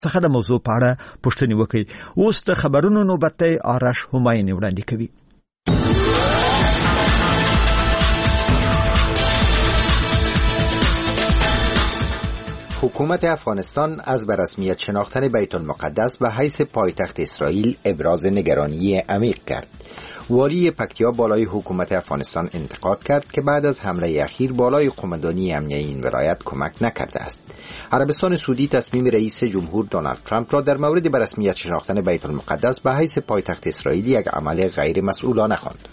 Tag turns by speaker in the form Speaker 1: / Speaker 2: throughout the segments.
Speaker 1: څخه د موضوع په اړه پوښتنې وکړي. اوس د خبرونو نوبت دی. آرش همایونی وړاندې کوي.
Speaker 2: حکومت افغانستان از به رسمیت شناختن بیت المقدس به حیث پایتخت اسرائیل ابراز نگرانی عمیق کرد. والی پکتیا بالای حکومت افغانستان انتقاد کرد که بعد از حمله اخیر بالای قماندانی امنیه این ولایت کمک نکرده است. عربستان سعودی تصمیم رئیس جمهور دونالد ترامپ را در مورد به رسمیت شناختن بیت المقدس به حیث پایتخت اسرائیل یک عمل غیر مسئولانه خواند.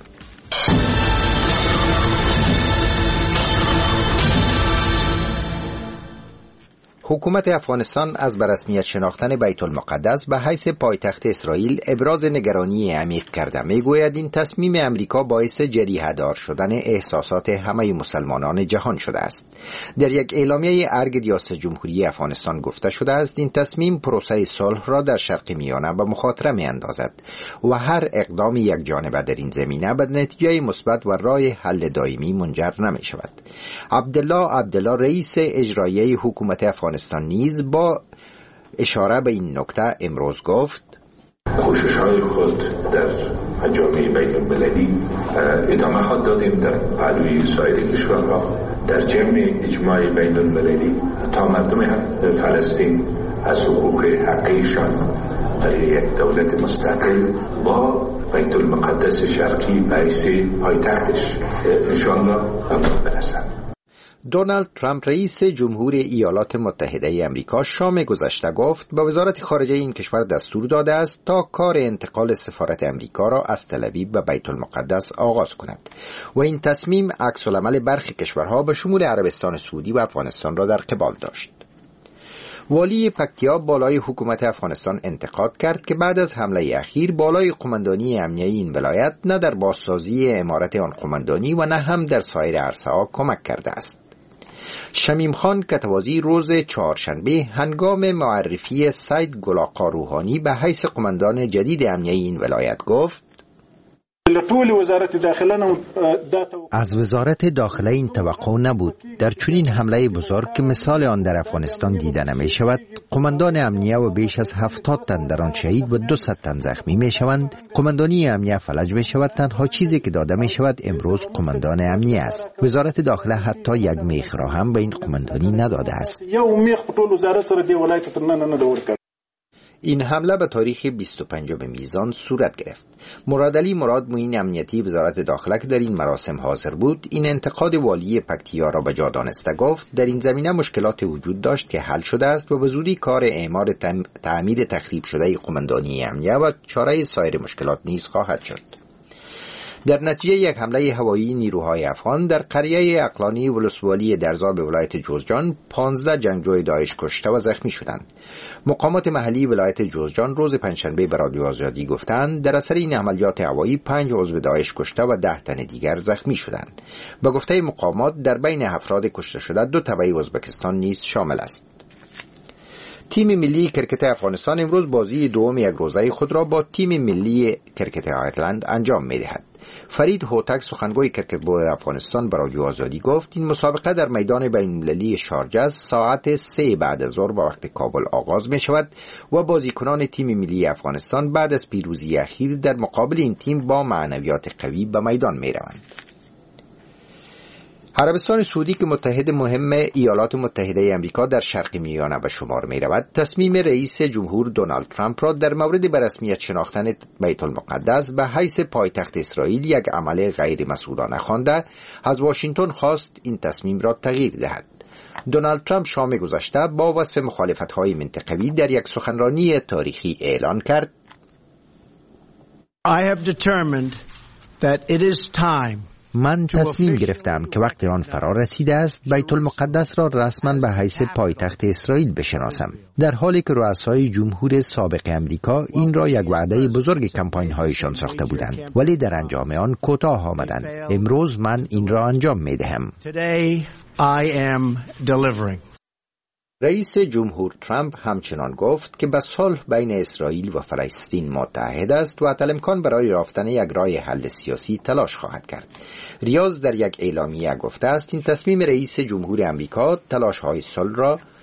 Speaker 2: حکومت افغانستان از به رسمیت شناختن بیت المقدس به حیث پایتخت اسرائیل ابراز نگرانی عمیق کرده. میگوید این تصمیم امریکا باعث جریحه‌دار شدن احساسات همه مسلمانان جهان شده است. در یک اعلامیه ارگ ریاست جمهوری افغانستان گفته شده است این تصمیم پروسه صلح را در شرق میانه به مخاطره میاندازد و هر اقدام یک جانبه در این زمینه به نتیجه مثبت و راه حل دائمی منجر نمی شود. عبدالله رئیس اجرایی حکومت افغانستان نیز با اشاره به این نکته امروز گفت
Speaker 3: کوشش‌های خود در جامعه بین‌المللی ادامه خواهد دادیم در پهلوی سایر کشورها در جمع اجماع بین‌المللی تا مردم فلسطین از حقوق حقیقیشان برای یک دولت مستقل با بیت المقدس شرقی به حیث پایتختش انشاءالله برسند.
Speaker 2: دونالد ترامپ رئیس جمهور ایالات متحده امریکا شام گذشته گفت به وزارت خارجه این کشور دستور داده است تا کار انتقال سفارت امریکا را از تل آویو به بیت المقدس آغاز کند و این تصمیم عکس العمل برخی کشورها به شمول عربستان سعودی و افغانستان را در قبال داشت. والی پکتیا بالای حکومت افغانستان انتقاد کرد که بعد از حمله اخیر بالای قماندانی امنیه این ولایت نه در بازسازی عمارت آن قماندانی و نه هم در سایر عرصه‌ها کمک کرده است. شمیم خان کتوازی روز چهارشنبه هنگام معرفی سید گلاقا روحانی به حیث قماندان جدید امنیه این ولایت گفت از وزارت داخله این توقع نبود. در چنین حمله بزرگ که مثال آن در افغانستان دیده نمی شود، قماندان امنیه و بیش از 70 تن در آن شهید و 200 تن زخمی می شوند. قماندانی امنیه فلج می شود. تنها چیزی که داده می شود امروز قماندان امنیه است. وزارت داخله حتی یک میخ را هم به این قماندانی نداده است. این حمله به تاریخ 25 میزان صورت گرفت. مرادعلی معین امنیتی وزارت داخله که در این مراسم حاضر بود این انتقاد والی پکتیا را به جا دانسته گفت در این زمینه مشکلات وجود داشت که حل شده است و به زودی کار اعمار تعمیر تخریب شده قماندانی امنیه و چاره سایر مشکلات نیز خواهد شد. در نتیجه یک حمله هوایی نیروهای افغان در قریه اقلانی ولسوالی درزا به ولایت جوزجان 15 جنگجوی داعش کشته و زخمی شدند. مقامات محلی ولایت جوزجان روز پنجشنبه به رادیو آزادی گفتند در اثر این عملیات هوایی 5 عضو داعش کشته و 10 تن دیگر زخمی شدند. به گفته مقامات در بین افراد کشته شده 2 تبع ازبکستان نیز شامل است. تیم ملی کرکت افغانستان امروز بازی دوم یک روزه خود را با تیم ملی کرکت آیرلند انجام می‌دهد. فرید هوتک سخنگوی کرکتبال افغانستان به رادیو آزادی گفت این مسابقه در میدان بین‌المللی شارجه ساعت 3 بعد از ظهر به وقت کابل آغاز می شود و بازیکنان تیم ملی افغانستان بعد از پیروزی اخیر در مقابل این تیم با معنویات قوی به میدان می روند. عربستان سعودی که متحد مهم ایالات متحده امریکا در شرق میانه به شمار می رود، تصمیم رئیس جمهور دونالد ترامپ را در مورد به رسمیت شناختن بیت المقدس به حیث پایتخت اسرائیل یک عمل غیر مسئولانه خوانده، از واشنگتن خواست این تصمیم را تغییر دهد. دونالد ترامپ شام گذشته با وصف مخالفت‌های منطقوی در یک سخنرانی تاریخی اعلان کرد:
Speaker 4: I have determined that it is time
Speaker 2: من تصمیم گرفتم که وقت آن فرا رسیده است بیت المقدس را رسما به حیث پایتخت اسرائیل بشناسم، در حالی که رؤسای جمهور سابق امریکا این را یک وعده بزرگ کمپاین هایشان ساخته بودند ولی در انجام آن کوتاه آمدند. امروز من این را انجام می دهم. رئیس جمهور ترامپ همچنان گفت که به صلح بین اسرائیل و فلسطین متحد است و الامکان برای یافتن یک راه حل سیاسی تلاش خواهد کرد. ریاض در یک اعلامیه گفته است این تصمیم رئیس جمهور امریکا تلاش‌های صلح را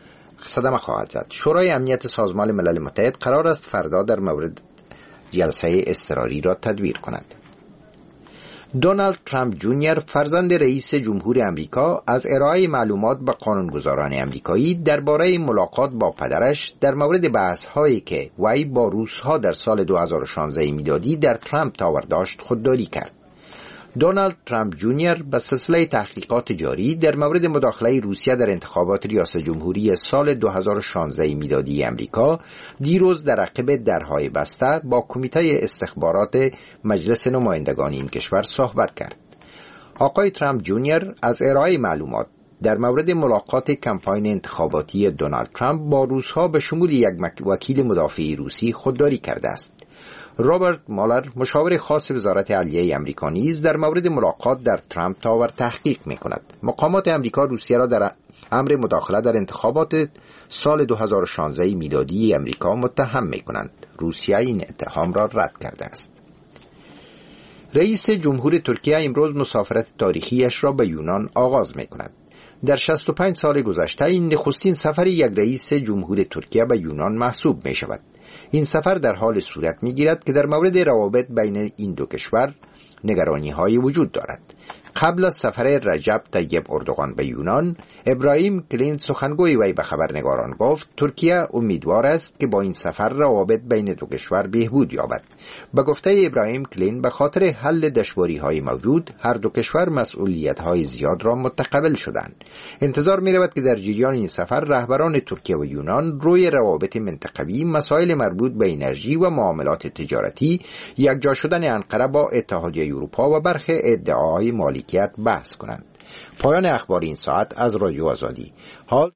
Speaker 2: صدمه خواهد زد. شورای امنیت سازمان ملل متحد قرار است فردا در مورد جلسه اضطراری را تدبیر کند. دونالد ترامپ جونیور فرزند رئیس جمهور امریکا از ارائه معلومات به قانونگذاران امریکایی درباره ملاقات با پدرش در مورد بحث‌هایی که وی با روس‌ها در سال 2016 میلادی در ترامپ تاور داشت خودداری کرد. دونالد ترامپ جونیور به سلسله تحقیقات جاری در مورد مداخله روسیه در انتخابات ریاست جمهوری سال 2016 میلادی امریکا دیروز در عقب درهای بسته با کمیته استخبارات مجلس نمایندگان این کشور صحبت کرد. آقای ترامپ جونیور از ارائه معلومات در مورد ملاقات کمپاین انتخاباتی دونالد ترامپ با روس‌ها به شمول یک وکیل مدافع روسی خودداری کرده است. رابرت مالر مشاور خاص وزارت عدلیه امریکا نیز در مورد ملاقات در ترامپ تاور تحقیق می‌کند. مقامات امریکا روسیه را در امر مداخله در انتخابات سال 2016 میلادی امریکا متهم می‌کنند. روسیه این اتهام را رد کرده است. رئیس جمهور ترکیه امروز مسافرت تاریخیش را به یونان آغاز می‌کند. در 65 سال گذشته این نخستین سفر یک رئیس جمهور ترکیه به یونان محسوب می‌شود. این سفر در حال صورت می‌گیرد که در مورد روابط بین این دو کشور نگرانی‌های وجود دارد. قبل از سفر رجب طیب اردوغان به یونان، ابراهیم کلین سخنگوی وی به خبرنگاران گفت ترکیه امیدوار است که با این سفر روابط بین دو کشور بهبود یابد. به گفته ابراهیم کلین به خاطر حل دشواری‌های موجود هر دو کشور مسئولیت‌های زیاد را متقبل شدند. انتظار می‌رود که در جریان این سفر رهبران ترکیه و یونان روی روابط منطقوی، مسائل مربوط به انرژی و معاملات تجارتی، یکجا شدن انقره با اتحادیه اروپا و برخی ادعاهای مالی بحث کنند. پایان اخبار این ساعت از رادیو آزادی. حال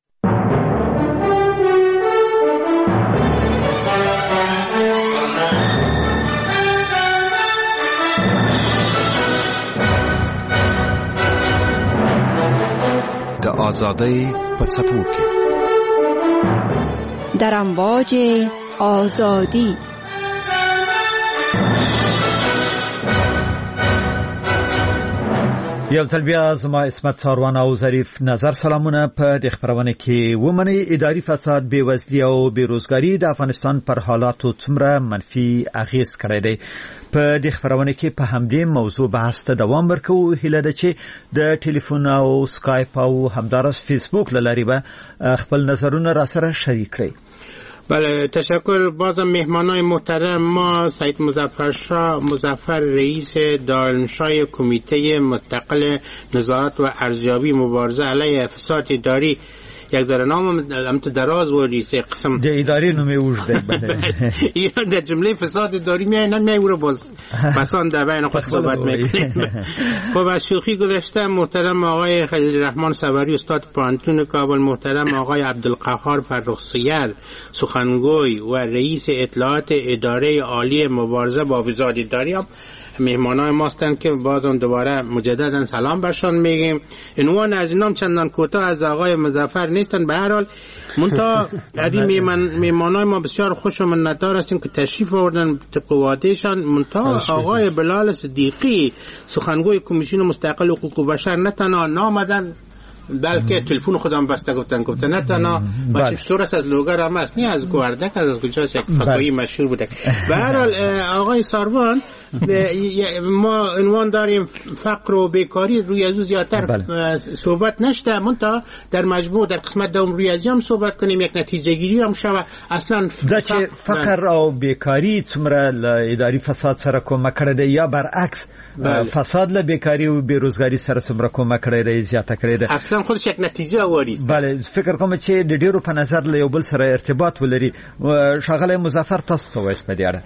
Speaker 5: د آزادی په څپو کې
Speaker 6: در امواج آزادی.
Speaker 1: یو ځل بیا زما اسمت ساروان او ظریف نظر سلامونه په د خبرونه کې ومني. اداري فساد، بېوزلي او بیروزګاری د افغانستان پر حالاتو څومره منفي اغیز کړی دی. په د خبرونه کې په همدې موضوع بحث ته دوام ورکوو. هیله ده چې د ټلیفون او سکایپ او همدارس فیسبوک له لارې به خپل نظرونه را سره شریک کړئ.
Speaker 7: بله، تشکر. بازم مهمانای محترم ما سید مظفر رئیس دارالانشای کمیته مستقل نظارت و ارزیابی مبارزه علیه فساد اداری، یک ذره نام هم دراز وردی سه قسم
Speaker 1: د اداری نومه وجده
Speaker 7: اینا در جمله فساد اداری میای او رو باز مثلا در بین خود صحبت میکنیم. خب از شوخی گذشته، محترم آقای خلیل رحمان صبری استاد پانتون کابل، محترم آقای عبدالقهار فرخ‌سیر سخنگوی و رئیس اطلاعات اداره عالی مبارزه با فساد اداری هم مهمانای ماستن که بازم دوباره مجددا سلام برشان میگیم. عنوان از اینام چندان کوتاه از آقای مظفر نیستن. به هر حال منتها از این مهمانای ما بسیار خوش و منتدار هستیم که تشریف آوردن طبق وعدهشان. منتها آقای بلال صدیقی سخنگوی کمیسیون مستقل حقوق بشر نه تنها نامدن بلکه تلفن خودم بسته گفتن نه تنها ما چطور از لوگر هم است، نه از گوردک، از کجاست، یک فکایی مشهور بوده. به هر حال آقای ساروان ما عنوان داریم فقر و بیکاری، روی از زیادتر صحبت نشده، منتها در مجموع در قسمت دوم روی از هم صحبت کنیم، یک نتیجه گیری هم شوه. اصلا
Speaker 1: فقر او بیکاری څومره اداري فساد سره کومه کړی دی یا برعکس فساد له بیکاری او بیروزګاری سره څومره کومه کړی دی، زیاته کړی دی؟
Speaker 7: اصلا خودش یک نتیجه واری است.
Speaker 1: بله، فکر کوم چې د ډیرو په نظر له یو بل سره ارتباط ولري. ښاغلی مظفر، تاسو څه وایئ په دې اړه؟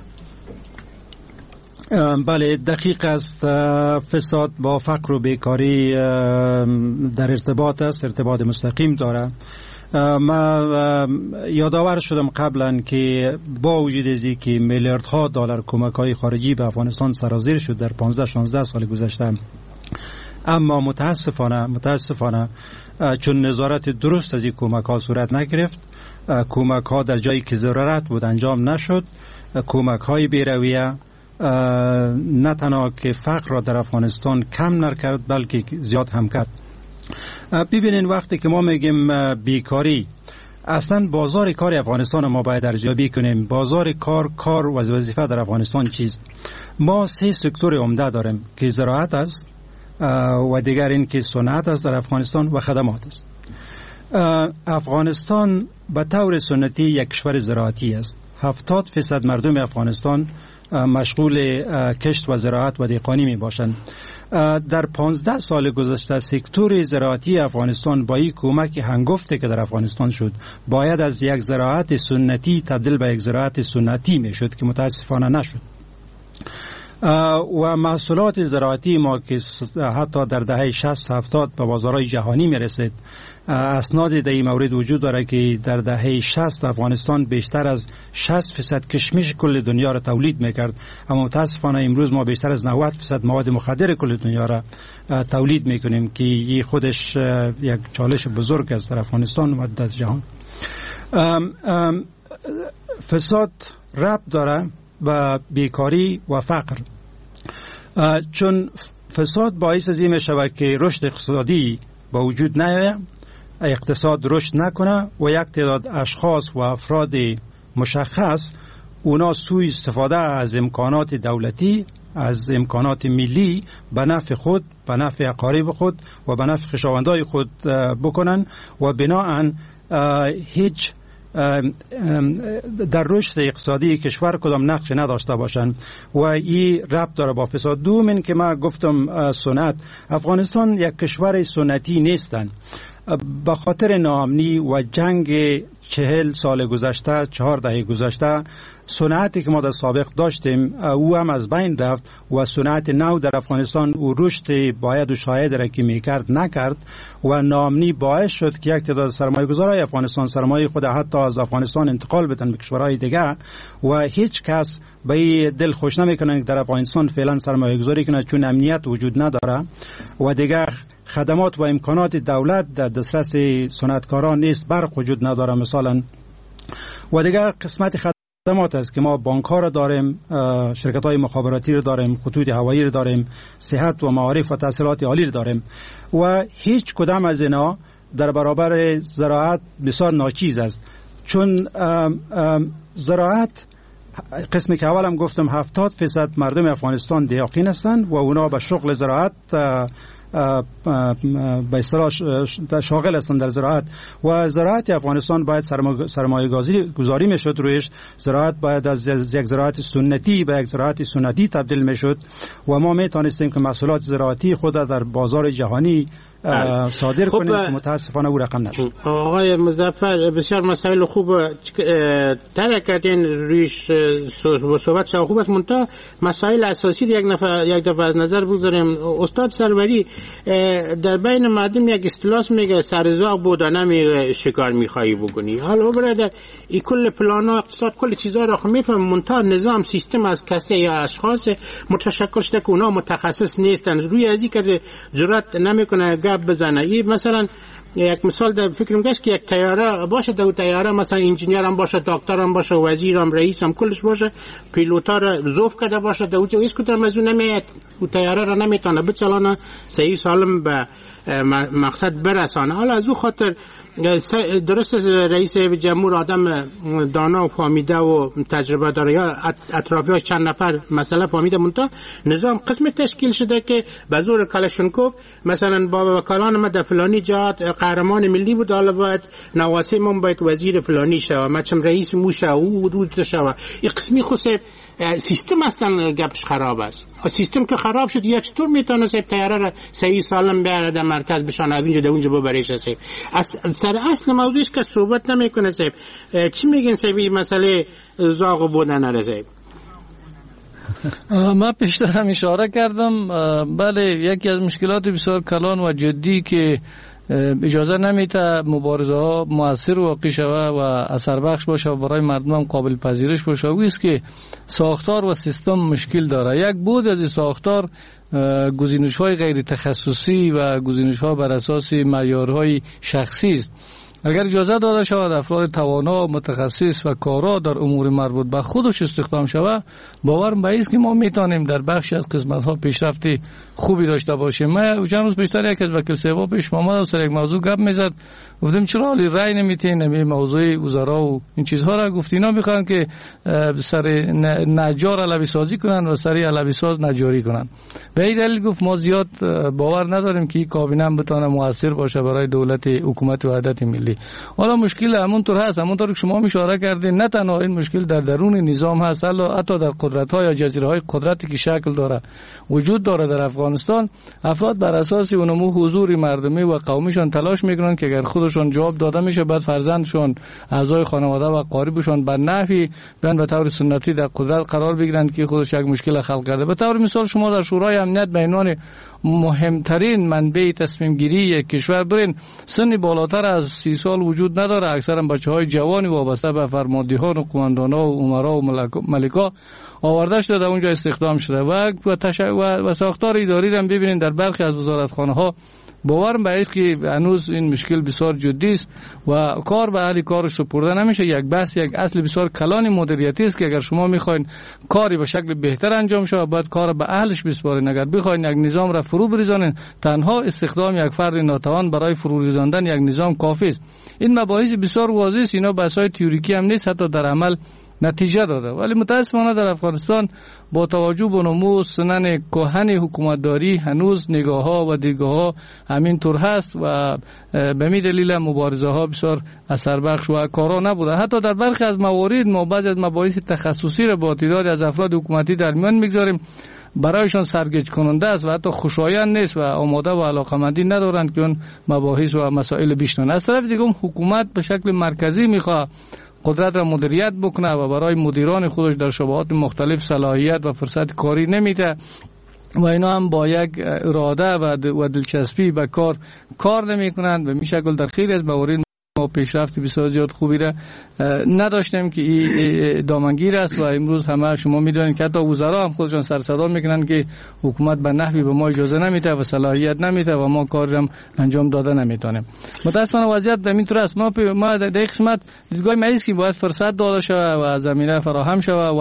Speaker 8: بله، دقیق است. فساد با فقر و بیکاری در ارتباط است، ارتباط مستقیم داره. ما یادآور شدم قبلا که با وجود از اینکه میلیاردها دلار کمک‌های خارجی به افغانستان سرازیر شد در 15-16 سال گذشته، اما متاسفانه چون نظارت درست از این کمک‌ها صورت نگرفت، کمک‌ها در جایی که ضرورت بود انجام نشد، کمک‌های بی‌رویه نه تنها که فقر را در افغانستان کم نکرد بلکه زیاد هم کرد. ببینین وقتی که ما میگیم بیکاری، اصلا بازار کار افغانستان ما باید ارزیابی کنیم. بازار کار و وظیفه در افغانستان چیست؟ ما 3 سکتور عمده داریم که زراعت است و دیگر این که صنعت است در افغانستان و خدمات است. افغانستان به طور سنتی یک کشور زراعتی است. 70% مردم افغانستان مشغول کشت و زراعت و دهقانی می باشند. در 15 سال گذشته سکتور زراعتی افغانستان با این کمک هنگفته که در افغانستان شد باید از یک زراعت سنتی تبدیل به یک زراعت سنتی می شد که متاسفانه نشد. و محصولات زراعتی ما که حتی در دهه 60-70 به بازارهای جهانی می رسید، اسناد در این مورد وجود داره که در دهه 60 افغانستان بیشتر از 60% کشمش کل دنیا را تولید میکرد، اما متاسفانه امروز ما بیشتر از 90% مواد مخدر کل دنیا را تولید میکنیم که این خودش یک چالش بزرگ است در افغانستان و در جهان. فساد ربط داره و بیکاری و فقر، چون فساد باعث از این می شود که رشد اقتصادی با وجود نیاید، اقتصاد رشد نکنه و یک تعداد اشخاص و افراد مشخص اونا سوء استفاده از امکانات دولتی، از امکانات ملی به نفع خود، به نفع اقارب خود و به نفع خویشاوندان خود بکنن و بناهن هیچ در رشد اقتصادی کشور کدام نقش نداشته باشند و این ربط داره با فساد. دوم که ما گفتم صنعت، افغانستان یک کشور سنتی نیستن. به خاطر ناامنی و جنگ 40 سال گذشته، 4 دهه گذشته، صنعتی که ما در سابق داشتیم او هم از بین رفت و صنعت نو در افغانستان او رشد باید و شاید را که میکرد نکرد و ناامنی باعث شد که یک تعداد سرمایه‌گذارای افغانستان سرمایه خود حتی از افغانستان انتقال بدن به کشورهای دیگه و هیچ کس به دل خوش نمیکنه که در افغانستان فعلا سرمایه‌گذاری کنه، چون امنیت وجود نداره و دیگه خدمات و امکانات دولت در دسترس صنعتکاران نیست، برق وجود نداره مثلا و دیگر قسمت خدمات است که ما بانک ها را داریم، شرکت های مخابراتی را داریم، خطوط هوایی را داریم، صحت و معارف و تحصیلات عالی را داریم و هیچ کدام از اینا در برابر زراعت بسیار ناچیز است، چون زراعت قسمی که اولم گفتم 70% مردم افغانستان دیاقین هستند و اونا به شغل زراعت به اصطلاح شاغل هستند در زراعت و زراعت افغانستان باید سرمایه گذاری میشد رویش. زراعت باید از یک زراعت سنتی به یک زراعت سنتی تبدیل میشد و ما میتونستیم که محصولات زراعتی خود در بازار جهانی صادر کنیم که متاسفانه او رقم نشد.
Speaker 7: آقای مظفر بسیار مسائل خوب طرح کردین، رویش صحبت شما خوب است، منتها مسائل اساسی یک دفعه از نظر بگذاریم. استاد سروری در بین مردم یک اصطلاح میگه سرزاق بودنه میگه شکار میخوایی بکنی. حالا برادر این کل پلانا اقتصاد کل چیزا را میفهم، منتها نظام سیستم از کسی یا اشخاص متشکل شده که اونا متخصص نیستن، روی ازی که جرأت نمیکنه گپ بزنه. این مثلا یک مثال در فکرم گشت که یک تیاره باشه، در تیاره مثلا انجینیر هم باشه، دکتر هم باشه، وزیر هم، رئیس هم، کلش باشه، پیلوتا را ذوف کرده باشه، در اونجا هیچ کدام از اون نمیاد و تیاره را نمیتونه بچلانه صحیح سالم به مقصد برسانه. حالا از اون خاطر درست رئیس جمهور آدم دانا و فهمیده و تجربه داره یا اطرافیاش چند نفر مسئله فهمیده، منتها نظام قسم تشکیل شده که به زور کلاشنکوف مثلا با وکالان ما در فلانی جهات قهرمان ملی بود، حالا باید نواسه من باید وزیر فلانی شوه، مچم رئیس موشه او حدود شوه. این قسمی خصوص سیستم اصلا گپش خراب است. سیستم که خراب شد یا چطور میتونه سیب تیاره را صحیح سالم بیاره در مرکز بشانه از اینجا در اونجا ببریش سیب. سر اصل موضوعش که صحبت نمیکنه سیب. چی میگن سیب این مسئله زاغ بودن را سیب؟
Speaker 9: من پیشتر هم اشاره کردم، بله یکی از مشکلات بسیار کلان و جدی که اجازه نمیده مبارزه ها مؤثر و واقعی شوه و اثر بخش باشه و برای مردم هم قابل پذیرش باشه و است که ساختار و سیستم مشکل داره. یک بود از ساختار گزینش های غیر تخصصی و گزینش ها بر اساس معیارهای شخصی است اگر اجازه داده شود افراد توانا، متخصص و کارا در امور مربوط به خودش استخدام شود، باورم به است که ما میتونیم در بخشی از قسمت‌ها پیشرفت خوبی داشته باشیم. ما چند روز پیشتر یک از وکیل صاحب پیش آمد سر یک موضوع گپ میزد، گفتم چرا حالی رأی نمیتین این موضوع وزرا و این چیزها را؟ گفت اینا میخوان که سر نجار علوی سازی کنن و سر علوی ساز نجاری کنن. به این دلیل گفت ما زیاد باور نداریم که این کابینه بتونه موثر باشه برای دولت حکومت وحدت ملی. حالا مشکل همونطور هست، همونطور که شما اشاره کردین، نه تنها این مشکل در درون نظام هست، حتی در قدرت‌ها یا جزیره‌های قدرتی که شکل داره وجود داره در افغانستان. افراد بر اساس اونمو حضور مردمی و قومیشون تلاش میکنن که اگر خودشون جواب داده میشه بعد فرزندشون، اعضای خانواده و قاربشون به نحوی بیان به طور سنتی در قدرت قرار بگیرن که خودش یک مشکل خلق کرده. به طور مثال شما در شورای امنیت به عنوان مهمترین منبع تصمیم گیری یک کشور برین، سن بالاتر از 30 سال وجود نداره، اکثرا بچهای جوانی وابسته به فرماندهان و قماندان‌ها و امرا و ملکا آورده شده در اونجا استخدام شده و ساختار اداری را ببینید در برخی از وزارتخانه‌ها. باورم به است که هنوز این مشکل بسیار جدی است و کار به اهل کارش سپرده نمیشه. یک بحث، یک اصل بسیار کلان مدیریتی است که اگر شما میخواین کاری به شکل بهتر انجام شه باید کار به اهلش بسپارین. اگر بخواین یک نظام را فرو بریزانین، تنها استخدام یک فرد ناتوان برای فرو ریزاندن یک نظام کافی است. این مباحث بسیار واضح است، اینا بحث‌های تئوریکی هم نیست، حتی در عمل نتیجه داده. ولی متاسفانه در افغانستان با توجه به نمو سنن کهن حکومتداری هنوز نگاه‌ها و دیدگاه‌ها همین طور هست و به می دلیل مبارزه‌ها بسیار اثر بخش و کارا نبوده. حتی در برخی از موارد ما بعضی از مباحث تخصصی را با تعداد از افراد حکومتی در میان میگذاریم، برایشان سرگیج کننده است و حتی خوشایند نیست و آماده و علاقمندی ندارند که اون مباحث و مسائل بشنوند. از طرف دیگه حکومت به شکل مرکزی میخواد قدرت را مدیریت بکنه و برای مدیران خودش در شبهات مختلف صلاحیت و فرصت کاری نمیده و اینا هم با یک اراده و دلچسپی به کار نمیکنند و میشکل در خیلی از موارد ما پیشرفت بسیار زیاد خوبی را نداشتیم که این دامنگیر است و امروز همه شما میدونید که حتی وزرا هم خودشان سر صدا میکنن که حکومت به نحوی به ما اجازه نمیده و صلاحیت نمیده و ما کار هم انجام داده نمیتونیم. متاسفانه وضعیت به این طور است. ما در قسمت دیدگاه ما است که باید فرصت داده شود و زمینه فراهم شود و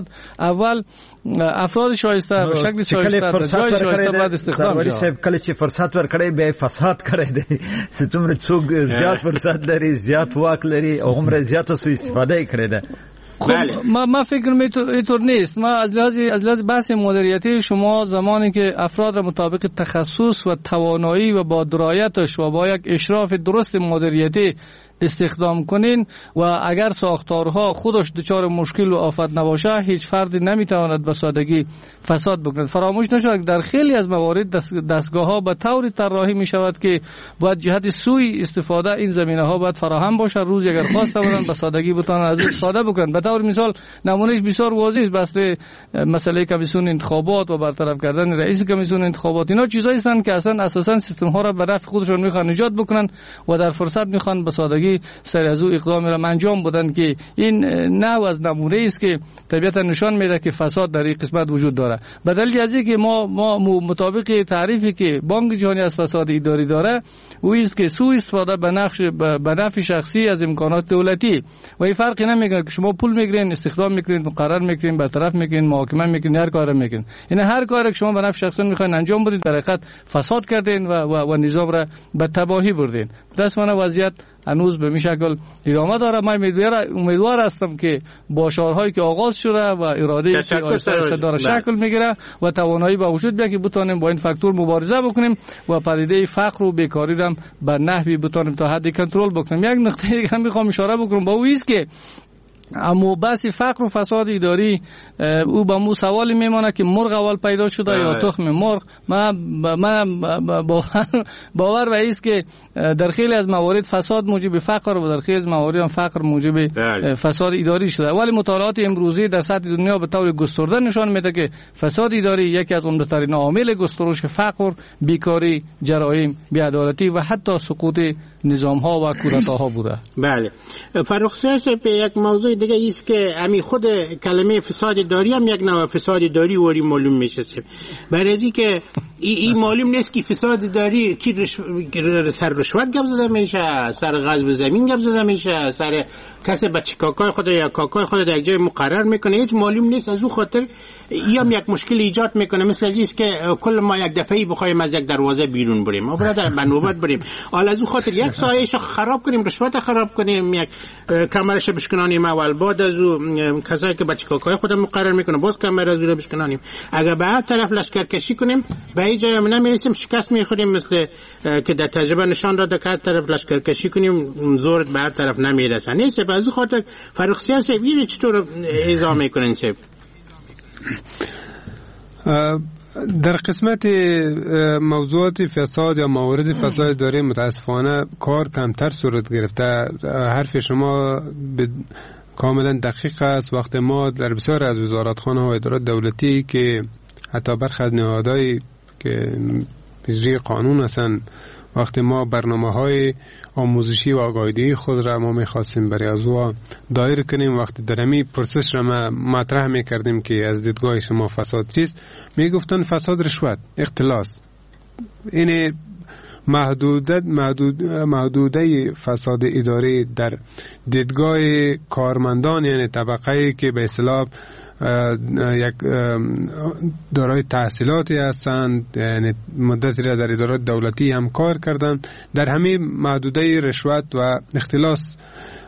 Speaker 9: افراد شایسته و شکل شایسته در جای شایسته باید استخدام شود.
Speaker 1: کله چې فرصت ورکړي به فساد کړي دي څومره څوک زیات فرصت لري، زیات واک لري او عمر زیات سوء استفاده کړي ده.
Speaker 9: ما فکر اینطور نیست. ما از لحاظ بحث مدیریتی شما زمانی که افراد را مطابق تخصص و توانایی و با درایتش و با یک اشراف درست مدیریتی استخدام کنین و اگر ساختارها خودش دچار مشکل و آفت نباشه هیچ فردی نمیتواند به سادگی فساد بکند. فراموش نشود در خیلی از موارد دستگاه ها به طوری طراحی می شود که باید جهت سوء استفاده این زمینه ها باید فراهم باشه. روز اگر خواست بودن به سادگی بتونن از استفاده بکنن. به طور مثال نمونهش بسیار واضح است، بحث مسئله کمیسیون انتخابات و برطرف کردن رئیس کمیسیون انتخابات. اینا چیزایی هستند که اساسا سیستم ها را به نفع خودشون میخوان نجات بکنن و در فرصت میخوان به سادگی سر از او اقدام را انجام بدن که این نوع از نمونه است که طبیعتا نشان میده که فساد در این قسمت وجود داره. به دلیل از اینکه ما مطابق تعریفی که بانک جهانی از فساد اداری داره او است که سوء استفاده به نفع شخصی از امکانات دولتی و این فرقی نمیکنه که شما پول میگیرین، استخدام میکنین، مقرر میکنین، برطرف میکنین، محاکمه میکنین، هر کاری میکنین. این هر کاری که شما به نفع شخصی میخواین انجام بدین در حقیقت فساد کردین و نظام را به تباهی بردین. دستمانه وضعیت هنوز به شکل ادامه داره. من امیدوار هستم که با شعارهایی که آغاز شده و اراده که آیسته داره شکل میگیره و توانایی به وجود بیاد که بتونیم با این فاکتور مبارزه بکنیم و پدیده فقر و بیکاری را به نحوی بتونیم تا حدی کنترل بکنیم. یک نکته دیگه هم میخوام اشاره بکنم با او است که اما بحث فقر و فساد اداری او با مو سوالی میمانه که مرغ اول پیدا شده یا تخم مرغ. من باور به است که در خیلی از موارد فساد موجب فقر و در خیلی از موارد هم فقر موجب فساد اداری شده. ولی مطالعات امروزی در سطح دنیا به طور گسترده نشان میده که فساد اداری یکی از عمده‌ترین عوامل گسترش فقر، بیکاری، جرایم، بی‌عدالتی و حتی سقوط نظام ها و کودتاها بوده.
Speaker 7: بله. فرخ صاحب به یک موضوع دیگه است که همین خود کلمه فساد اداری هم یک نوع فساد اداری وری معلوم میشه. برای اینکه این معلوم نیست که فساد داری کی سر رشوت گپ زده میشه، سر غصب زمین گپ زده میشه، سر کسی بچه کاکای خود یا کاکای خود در یک جای مقرر میکنه، هیچ معلوم نیست. از اون خاطر یا یک مشکل ایجاد میکنه، مثل از است که کل ما یک دفعه‌ای بخوایم از یک دروازه بیرون بریم، ما برادر به نوبت بریم، حالا از اون خاطر یک سایه‌شو خراب کنیم، رشوت خراب کنیم، یک کمرش بشکنانیم اول، بعد از اون کسایی که بچه کاکای خود مقرر میکنه باز کمر از اون بشکنانیم. اگر به هر طرف لشکرکشی کنیم به این جای هم نمیرسیم، شکست میخوریم، مثل که در تجربه نشان داده که هر طرف لشکرکشی کنیم زور به هر طرف نمیرسه. نیست از اون خاطر فرخ سیاسی ویری چطور ایزا میکنن سیب؟
Speaker 10: در قسمت موضوعات فساد یا موارد فساد اداری متاسفانه کار کمتر صورت گرفته. حرف شما کاملا دقیق است. وقت ما در بسیار از وزارتخانه و ادارات دولتی که حتی برخی از نهادهای که اجرای قانون هستند، وقتی ما برنامه‌های آموزشی و آگاهی خود را ما می‌خواستیم برای از او دایر کنیم، وقتی در همین پروسس را ما مطرح می‌کردیم که از دیدگاه شما فساد چیست، میگفتن فساد رشوت، اختلاس. این محدوده فساد اداری در دیدگاه کارمندان، یعنی طبقه‌ای که به اصطلاح یک دارای تحصیلاتی هستند، یعنی مدتی را در ادارات دولتی هم کار کردند، در همین محدوده رشوت و اختلاس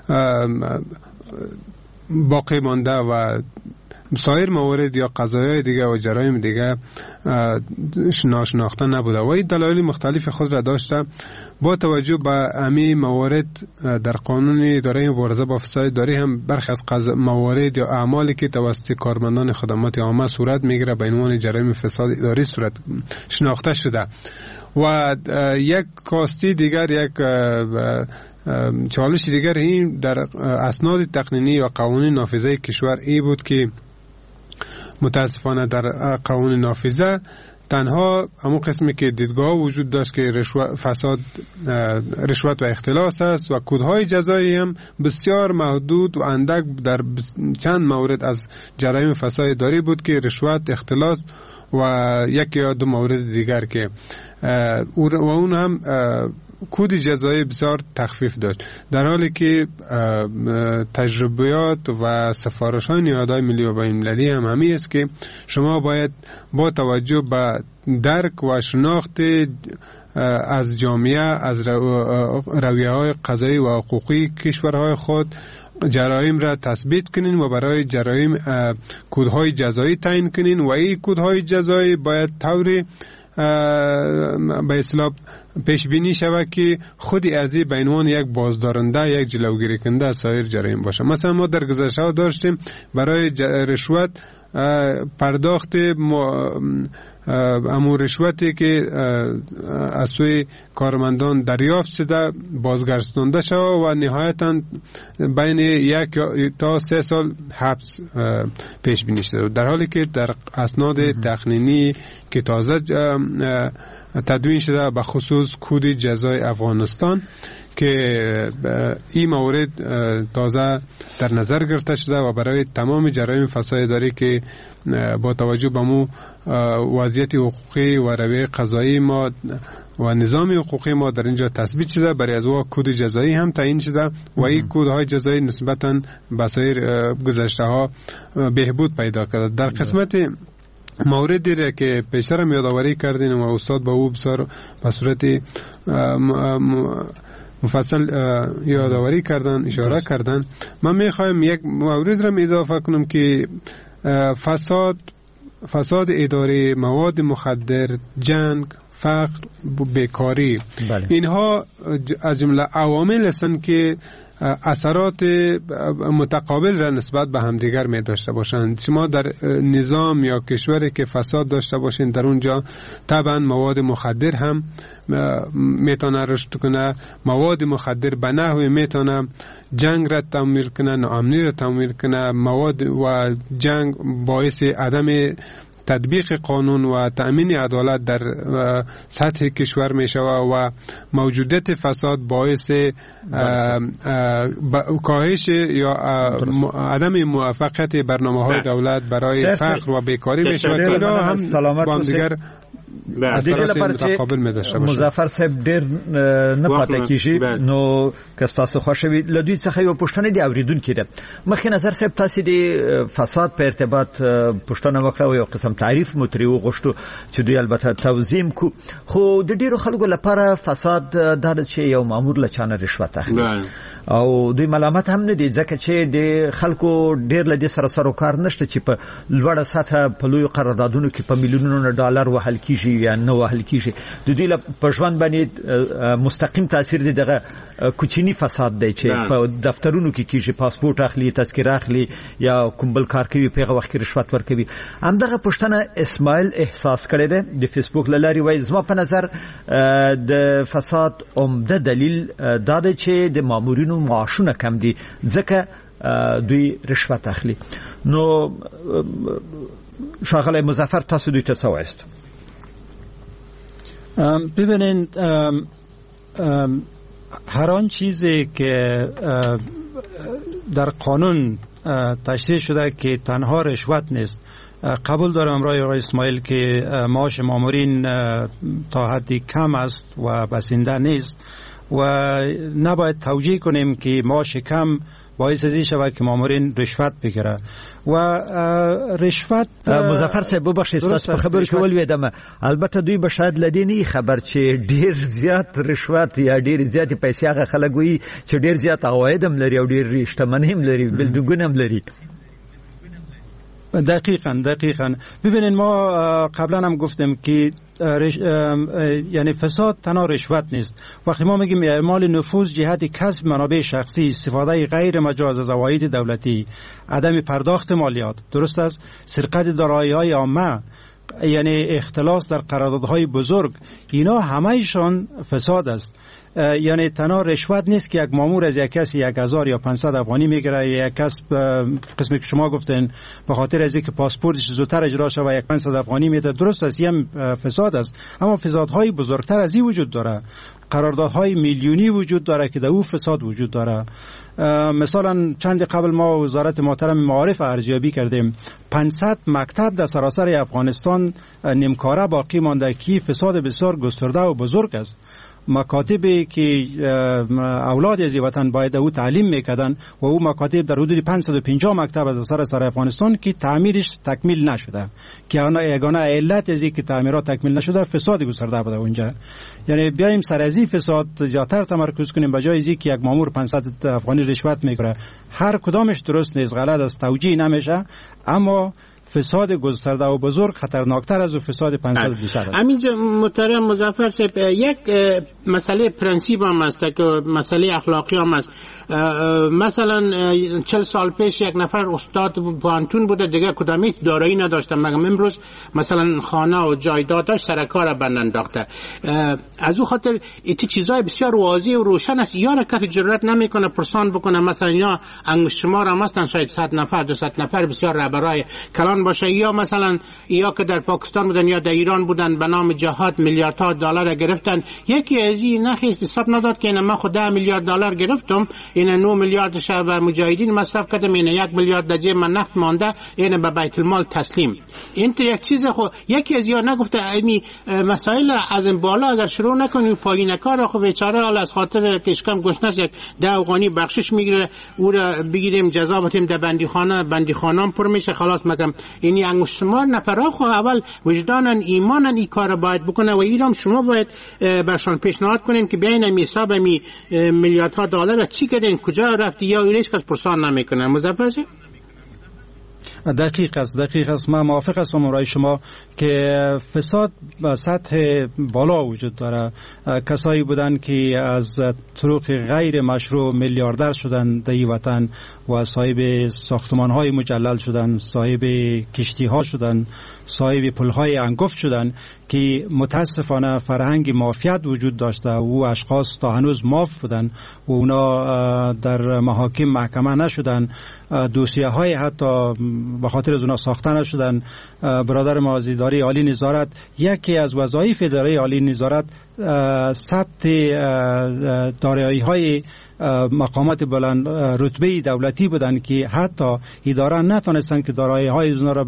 Speaker 10: باقی مانده و سایر موارد یا قضایای دیگه و جرایم دیگه ناشناخته نبوده و این دلایل مختلف خود را داشته. با توجه به همین موارد در قانون اداره مبارزه با فساد اداری هم برخی از موارد یا اعمالی که توسط کارمندان خدمات عامه صورت میگیره به عنوان جرایم فساد اداری صورت شناخته شده. و یک کاستی دیگر، یک چالش دیگر این در اسناد تقنینی و قوانین نافذه کشور ای بود که متاسفانه در قوانین نافذه تنها همون قسمی که دیدگاه وجود داشت که رشوت و اختلاس است و کودهای جزایی هم بسیار محدود و اندک در چند مورد از جرایم فساد اداری بود که رشوت، اختلاس و یک یا دو مورد دیگر که و اون هم کود جزایی بسیار تخفیف داشت، در حالی که تجربیات و سفارش‌های نهادهای ملی و بین‌المللی هم همی است که شما باید با توجه به درک و شناخت از جامعه، از رویه‌های قضایی و حقوقی کشورهای خود جرایم را تثبیت کنین و برای جرایم کودهای جزایی تعیین کنین و این کودهای جزایی باید طوری به اصطلاح پیش بینی شود که خودی از این به عنوان یک بازدارنده، یک جلوگیری کننده از سایر جرایم باشه. مثلا ما در گذشته ها داشتیم برای رشوت پرداخت امور رشوتی که از سوی کارمندان دریافت شده بازگردانده شود و نهایتاً بین 1 تا 3 سال حبس پیش بینی شده، در حالی که در اسناد تقنینی که تازه تدوین شده به خصوص کود جزای افغانستان که این مورد تازه در نظر گرفته شده و برای تمام جرایم فساد اداری که با توجه به مو وضعیت حقوقی و رویه قضایی ما و نظام حقوقی ما در اینجا تثبیت شده، برای از او کود جزایی هم تعیین شده و این کودهای جزایی نسبتاً به سایر گذشته ها بهبود پیدا کرده. در قسمت موردی را که پیشتر هم یادآوری کردین و استاد با او بسیار به صورت مفصل یادآوری کردن، اشاره کردن، من میخوایم یک مورد را اضافه کنم که فساد اداری، مواد مخدر، جنگ، فقر، بیکاری، اینها از جمله عوامل هستند که اثرات متقابل را نسبت به همدیگر می داشته باشند. شما در نظام یا کشوری که فساد داشته باشین، در اونجا طبعا مواد مخدر هم میتونه رشد کنه، مواد مخدر به نحوی میتونه جنگ را تمویل کنه، ناامنی را تمویل کنه، مواد و جنگ باعث عدم تطبیق قانون و تأمین عدالت در سطح کشور می شود و موجودیت فساد باعث کاهش یا عدم موفقیت برنامه‌های دولت برای فقر و بیکاری می شود. اینا هم با هم دیگر متقابل می داشته باشه.
Speaker 1: مظفر صاحب ډیر نه پاتې کیږي نو که تاسو خوشوي لدوی څخه یو پښتنه دی اوریدونکو ده مخکې نظر صاحب تاسو د فساد په ارتباط پښتنه وکړه او یو قسم تعریف متریو غوښتو چې دوی البته توضیح کو خو د ډیرو خلکو لپاره فساد د چې یو مامور لچانه رشوت اخلي او دوی ملامت هم نه دي ځکه چې د خلکو ډیر لدی سره کار نشته چې په لوړه سطح په لوی قراردادونو کې په میلیونونو ډالر وهل کیږي یا نه وهل کیږي د دوی په ژوند باندې مستقیم تاثیر دی دغه کوچنی فساد دی چې په دفترونو کې کیږي پاسپورت اخلي تذکره اخلي یا کوم بل کار کوي په هغه وخت کې رشوت ورکوي همدغه پښتنه اسماعیل احساس کړی دی د فیسبوک لاري وای زما په نظر د فساد عمده دلیل دا دی چې د مامورینو معاشونه کم دي ځکه دوی رشوت اخلي نو شاغله مظفر تاسو دوی ته څه وایست
Speaker 8: ببینید هر آن چیزی که در قانون تشریح شده که تنها رشوت نیست قبول دارم امرای آقای اسماعیل که معاش مامورین تا حدی کم است و بسنده نیست و نباید توجیه کنیم که معاش کم باعث ازی شود که مامورین رشوت بگیره و رشوت
Speaker 1: مظفر صاحب ببخشید تاسو په خبرو کې ولویدم البته دوی به شاید لدینی خبر چې ډیر زیات رشوت یا ډیر زیات پیسې هغه خلک وي چې ډیر زیات عواید هم لري او ډیر شتمنۍ هم لري بلدګون هم لري
Speaker 8: دقیقاً ببینید ما قبلا هم گفتیم که یعنی فساد تنها رشوت نیست وقتی ما میگیم اعمال نفوذ جهت کسب منابع شخصی استفاده غیر مجاز از عواید دولتی عدم پرداخت مالیات درست است سرقت دارایی‌های عامه یعنی اختلاس در قراردادهای بزرگ اینا همه‌شان فساد است یعنی تنها رشوت نیست که یک مامور از یک کسی 1000 یا 500 افغانی میگیره یا یک کس قسمی که شما گفتین به خاطر از اینکه پاسپورتش زودتر اجرا شه و 500 افغانی میده درست است هم فساد است اما فسادهای بزرگتر از این وجود داره قراردادهای میلیونی وجود داره که در او فساد وجود داره مثلا چند قبل ما وزارت محترم معارف ارزیابی کردیم 500 مکتب در سراسر افغانستان نیمکاره باقی مانده که فساد بسیار گسترده و بزرگ است مکاتبی که اولاد از وطن باید او تعلیم میکردن و او مکاتب در حدود 550 مکتب از سر افغانستان که تعمیرش تکمیل نشده که یگانه علت از اینکه تعمیرات تکمیل نشده فساد گسترده بوده اونجا یعنی بیایم سر از این فساد زیاتر تمرکز کنیم به جای اینکه یک مامور 500 افغانی رشوت میگیره هر کدامش درست نیست غلط است توجیه نمیشه اما فساد گسترده و بزرگ خطرناکتر از فساد 500 است.
Speaker 7: همینجا محترم مظفر صاحب یک مسئله پرنسیپ هم است که مسئله اخلاقی هم است. مثلا 40 سال پیش یک نفر استاد پانتون بوده دیگه کدامی دارایی نداشته مگم امروز مثلا خانه و جایدادش سرکار بند انداخته از او خاطر ایتی چیزای بسیار واضح و روشن است یا کسی جرئت نمیکنه پرسان بکنه مثلا یا انگشت شمار هم هستن شاید 100 نفر 200 نفر بسیار رهبرای کلان باشه یا مثلا یا که در پاکستان بودن یا در ایران بودن به نام جهاد میلیاردها دلار گرفتن یکی از این نخیست حساب نداد که من خود 10 میلیارد دلار گرفتم این 9 میلیارد شب مجاهدین مصرف کردم این 1 میلیارد در جیب من نقد مانده این به بیت المال تسلیم این تو یک چیز خو یکی از یا نگفته این مسائل از این بالا اگر شروع نکنی پایین کار خو بیچاره حال از خاطر کشکم گشنش یک 10 افغانی بخشش میگیره او را بگیریم جزا بدیم در بندیخانه پر میشه خلاص مگم این انگشت شمار نفرا خو اول وجدانن ایمانن این کار باید بکنه و ایران شما باید برشان پیشنهاد کنین که بیاین می حساب می میلیاردها دلار چی کردین کجا رفتی یا هیچ کس پرسان نمیکنه مظفر صاحب
Speaker 8: دقیق است من موافق هستم رای شما که فساد به سطح بالا وجود داره کسایی بودن که از طرق غیر مشروع میلیاردر شدن در این وطن و صاحب ساختمان های مجلل شدن صاحب کشتی ها شدن صاحب پل های انگفت شدن که متاسفانه فرهنگ مافیات وجود داشته و اشخاص تا هنوز معاف بودن و اونا در محاکم محکمه نشدن دوسیه های حتی به خاطر از اونا ساخته نشدن برادر ما از اداره عالی نظارت یکی از وظایف اداره عالی نظارت ثبت دارایی های مقامات بلند رتبه دولتی بودن که حتی اداره نتونستن که دارایی های اونا را به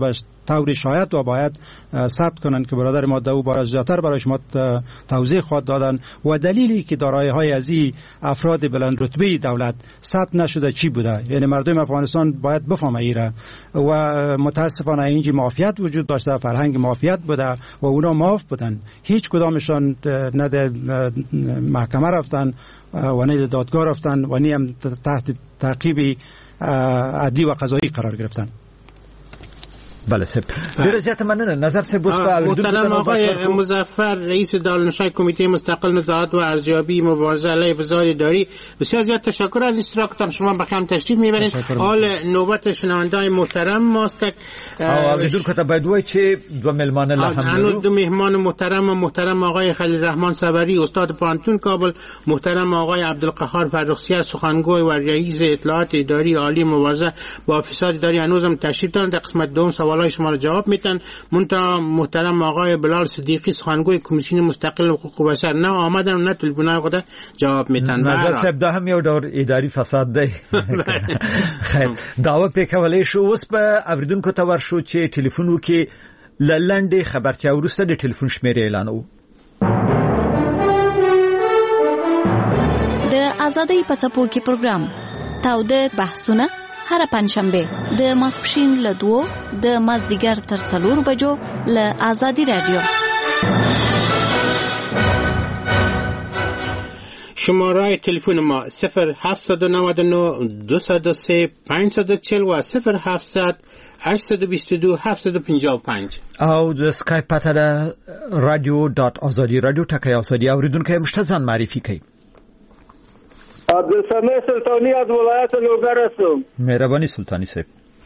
Speaker 8: طور شایعات و باید ثبت کنند که برادر ما دو بار زیاتر برای شما توضیح خواهد دادن و دلیلی که دارایی‌های از این افراد بلند رتبه دولت ثبت نشده چی بوده. یعنی مردم افغانستان باید بفهمه ایره و متاسفانه اینجا مافیات وجود داشته، فرهنگ مافیات بوده و اونا معاف بودن. هیچ کدامشان نه در محکمه رفتن و نه دادگاه رفتن و نه هم تحت تعقیب عدلی و قضایی قرار گرفتن.
Speaker 1: بله سب برزیت مننه نظر سب بود
Speaker 7: محترم آقای مظفر رئیس دارالنشای کمیته مستقل نظارت و ارزیابی مبارزه علیه فساد اداری، بسیار زیاد تشکر از اشتراکتان. شما بخیر تشریف میبرید. حال نوبت شنونده‌های محترم ماست.
Speaker 1: آقای کتا باید چه دو مهمان
Speaker 7: هنوز دو مهمان محترم آقای خلیل رحمان صبری استاد پانتون کابل، محترم آقای عبدالقهار فرخزی سخنگوی و رئیس اطلاعات اداری عالی مبارزه با فساد اداری هنوزم تشریف دارند. در قسمت دوم سوالای شما رو جواب میتن. محترم آقای بلال صدیقی سخنگوی کمیسیون مستقل حقوق بشر نه آمدن و نه تلفن‌های خود جواب میتن.
Speaker 1: نظر سب ده هم یو دور اداری فساد ده خیر داوا پیکولې شو اوس په اوریدونکو ته ورشو چې ټلیفون وکي لنډه خبرتیا ورسته د ټلیفون شمیره اعلانو.
Speaker 11: د ازادۍ په څپو کې پروګرام تاوده بحثونه هر پنځشنبه د ماسپښین له 2 د مازدیګر تر 4 بجو له آزادی رادیو.
Speaker 7: شماره تلفن ما 0799 203 540 و 0700 822 755
Speaker 1: او د اسکایپ پته ده radio.azadi radio ټکی ازادي اوریدونکو مشتزن معرفي کوي.
Speaker 12: عبدالسمیع سلطانی از ولایت لوگر هستم.
Speaker 1: مهربانی سلطانی صاحب.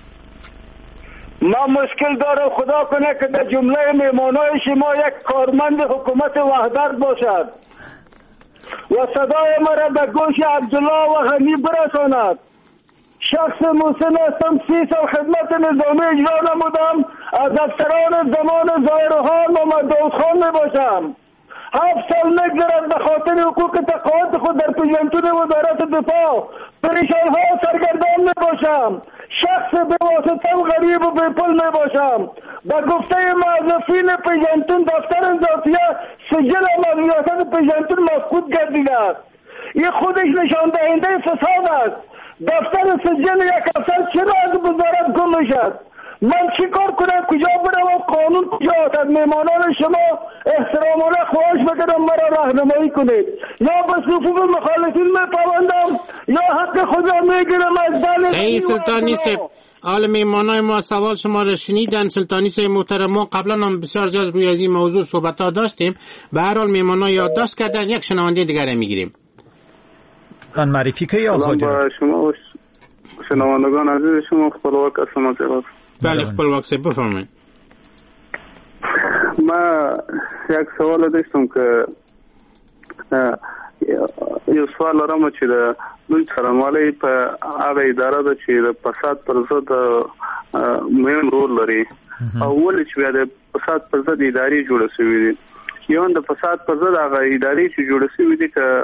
Speaker 12: من مشکل دارم خدا کنه که در جمله مهمانای شما یک کارمند حکومت وحدت باشد و صدای مرا به گوش عبدالله و غنی برساند. شخص مسن هستم، 30 سال خدمت نظامی اجرا نمودم. از افسران زمان ظاهرخان محمد داود خان می باشم. 7 سال نگذرد به خاطر حقوق تقاعد خود در پیشنهاد وزارت دفاع پریشان ها سرگردان می باشم. شخص به واسطه و غریب و بی پول می باشم. به گفته موظفین پیشنهاد دفتر اضافیه سجل مالیات پیشنهاد مفقود گردیده است. این خودش نشان دهنده فساد است. دفتر سجل یک افسر چرا از وزارت گم میشد؟ من چی کار کنم؟ کجا برم؟ قانون کجا است؟ از مهمانان شما احترامانه خواهش میکنم مرا راهنمایی کنید. یا به صفوف مخالفین میپیوندم یا حق خود را میگیرم از دل.
Speaker 7: صحیح سلطانی صاحب. حال مهمانای ما سوال شما را شنیدن. سلطانی صاحب محترم، ما قبلا هم بسیار زیاد روی از این موضوع صحبت ها داشتیم. به هر حال مهمانای یادداشت کردن. یک شنونده دیگر میگیریم.
Speaker 1: خان معرفی که آزادی
Speaker 13: شما شنوندگان عزیز شما خپلواک هستم از ایران.
Speaker 7: بله خپلواک صاحب بفرمایید.
Speaker 13: ما یک سوال داشتم که یو سوال لرم چې د دوی څرنګوالی په هغه اداره ده چې د فساد پر ضد مهم رول لري او ولې چې بیا د فساد پر ضد ادارې جوړه شوې دي. یو د فساد پر ضد هغه ادارې چې جوړه شوې دي که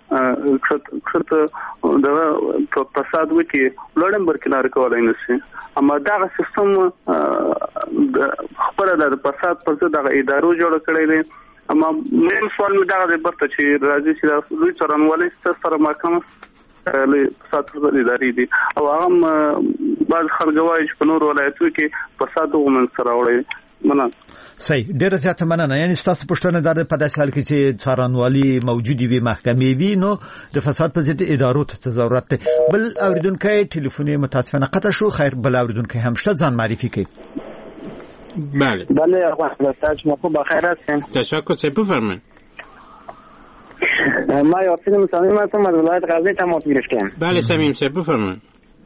Speaker 13: د فساد وکړي لوړم برکنار کولای نه شي. اما دا سیستم خپل د فساد پر ضد هغه ادارو جوړ کړی دی. اما مهم سوال مې دا دی برته چې راځي چې دوی څرنګوالی سره محکمه له فساد پر ضد ادارې دي او هغه بعض خلک وایي چې په نورو ولایتونو کې فساد ومنځته راوړی. مننه.
Speaker 1: صحیح، ډیره زیاته مننه. یعنی تاسو پوښتنه ده په داسې حال کې چې څارنوالي موجودي وي، محکمې وي، نو د فساد په ضد ادارو ته ضرورت دی. بل اوریدونکو ټلیفون متاسفانه قطع شو. خیر، بل اوریدونکو هم شته، ځان معرفي کړئ.
Speaker 7: بله
Speaker 12: بله شما خوب بخیر هستین.
Speaker 7: تشکر صاحب بفرمایید.
Speaker 12: ما یاسین صمیم هستم از ولایت غزنی تماس گرفتم.
Speaker 7: بله صمیم صاحب بفرمایید.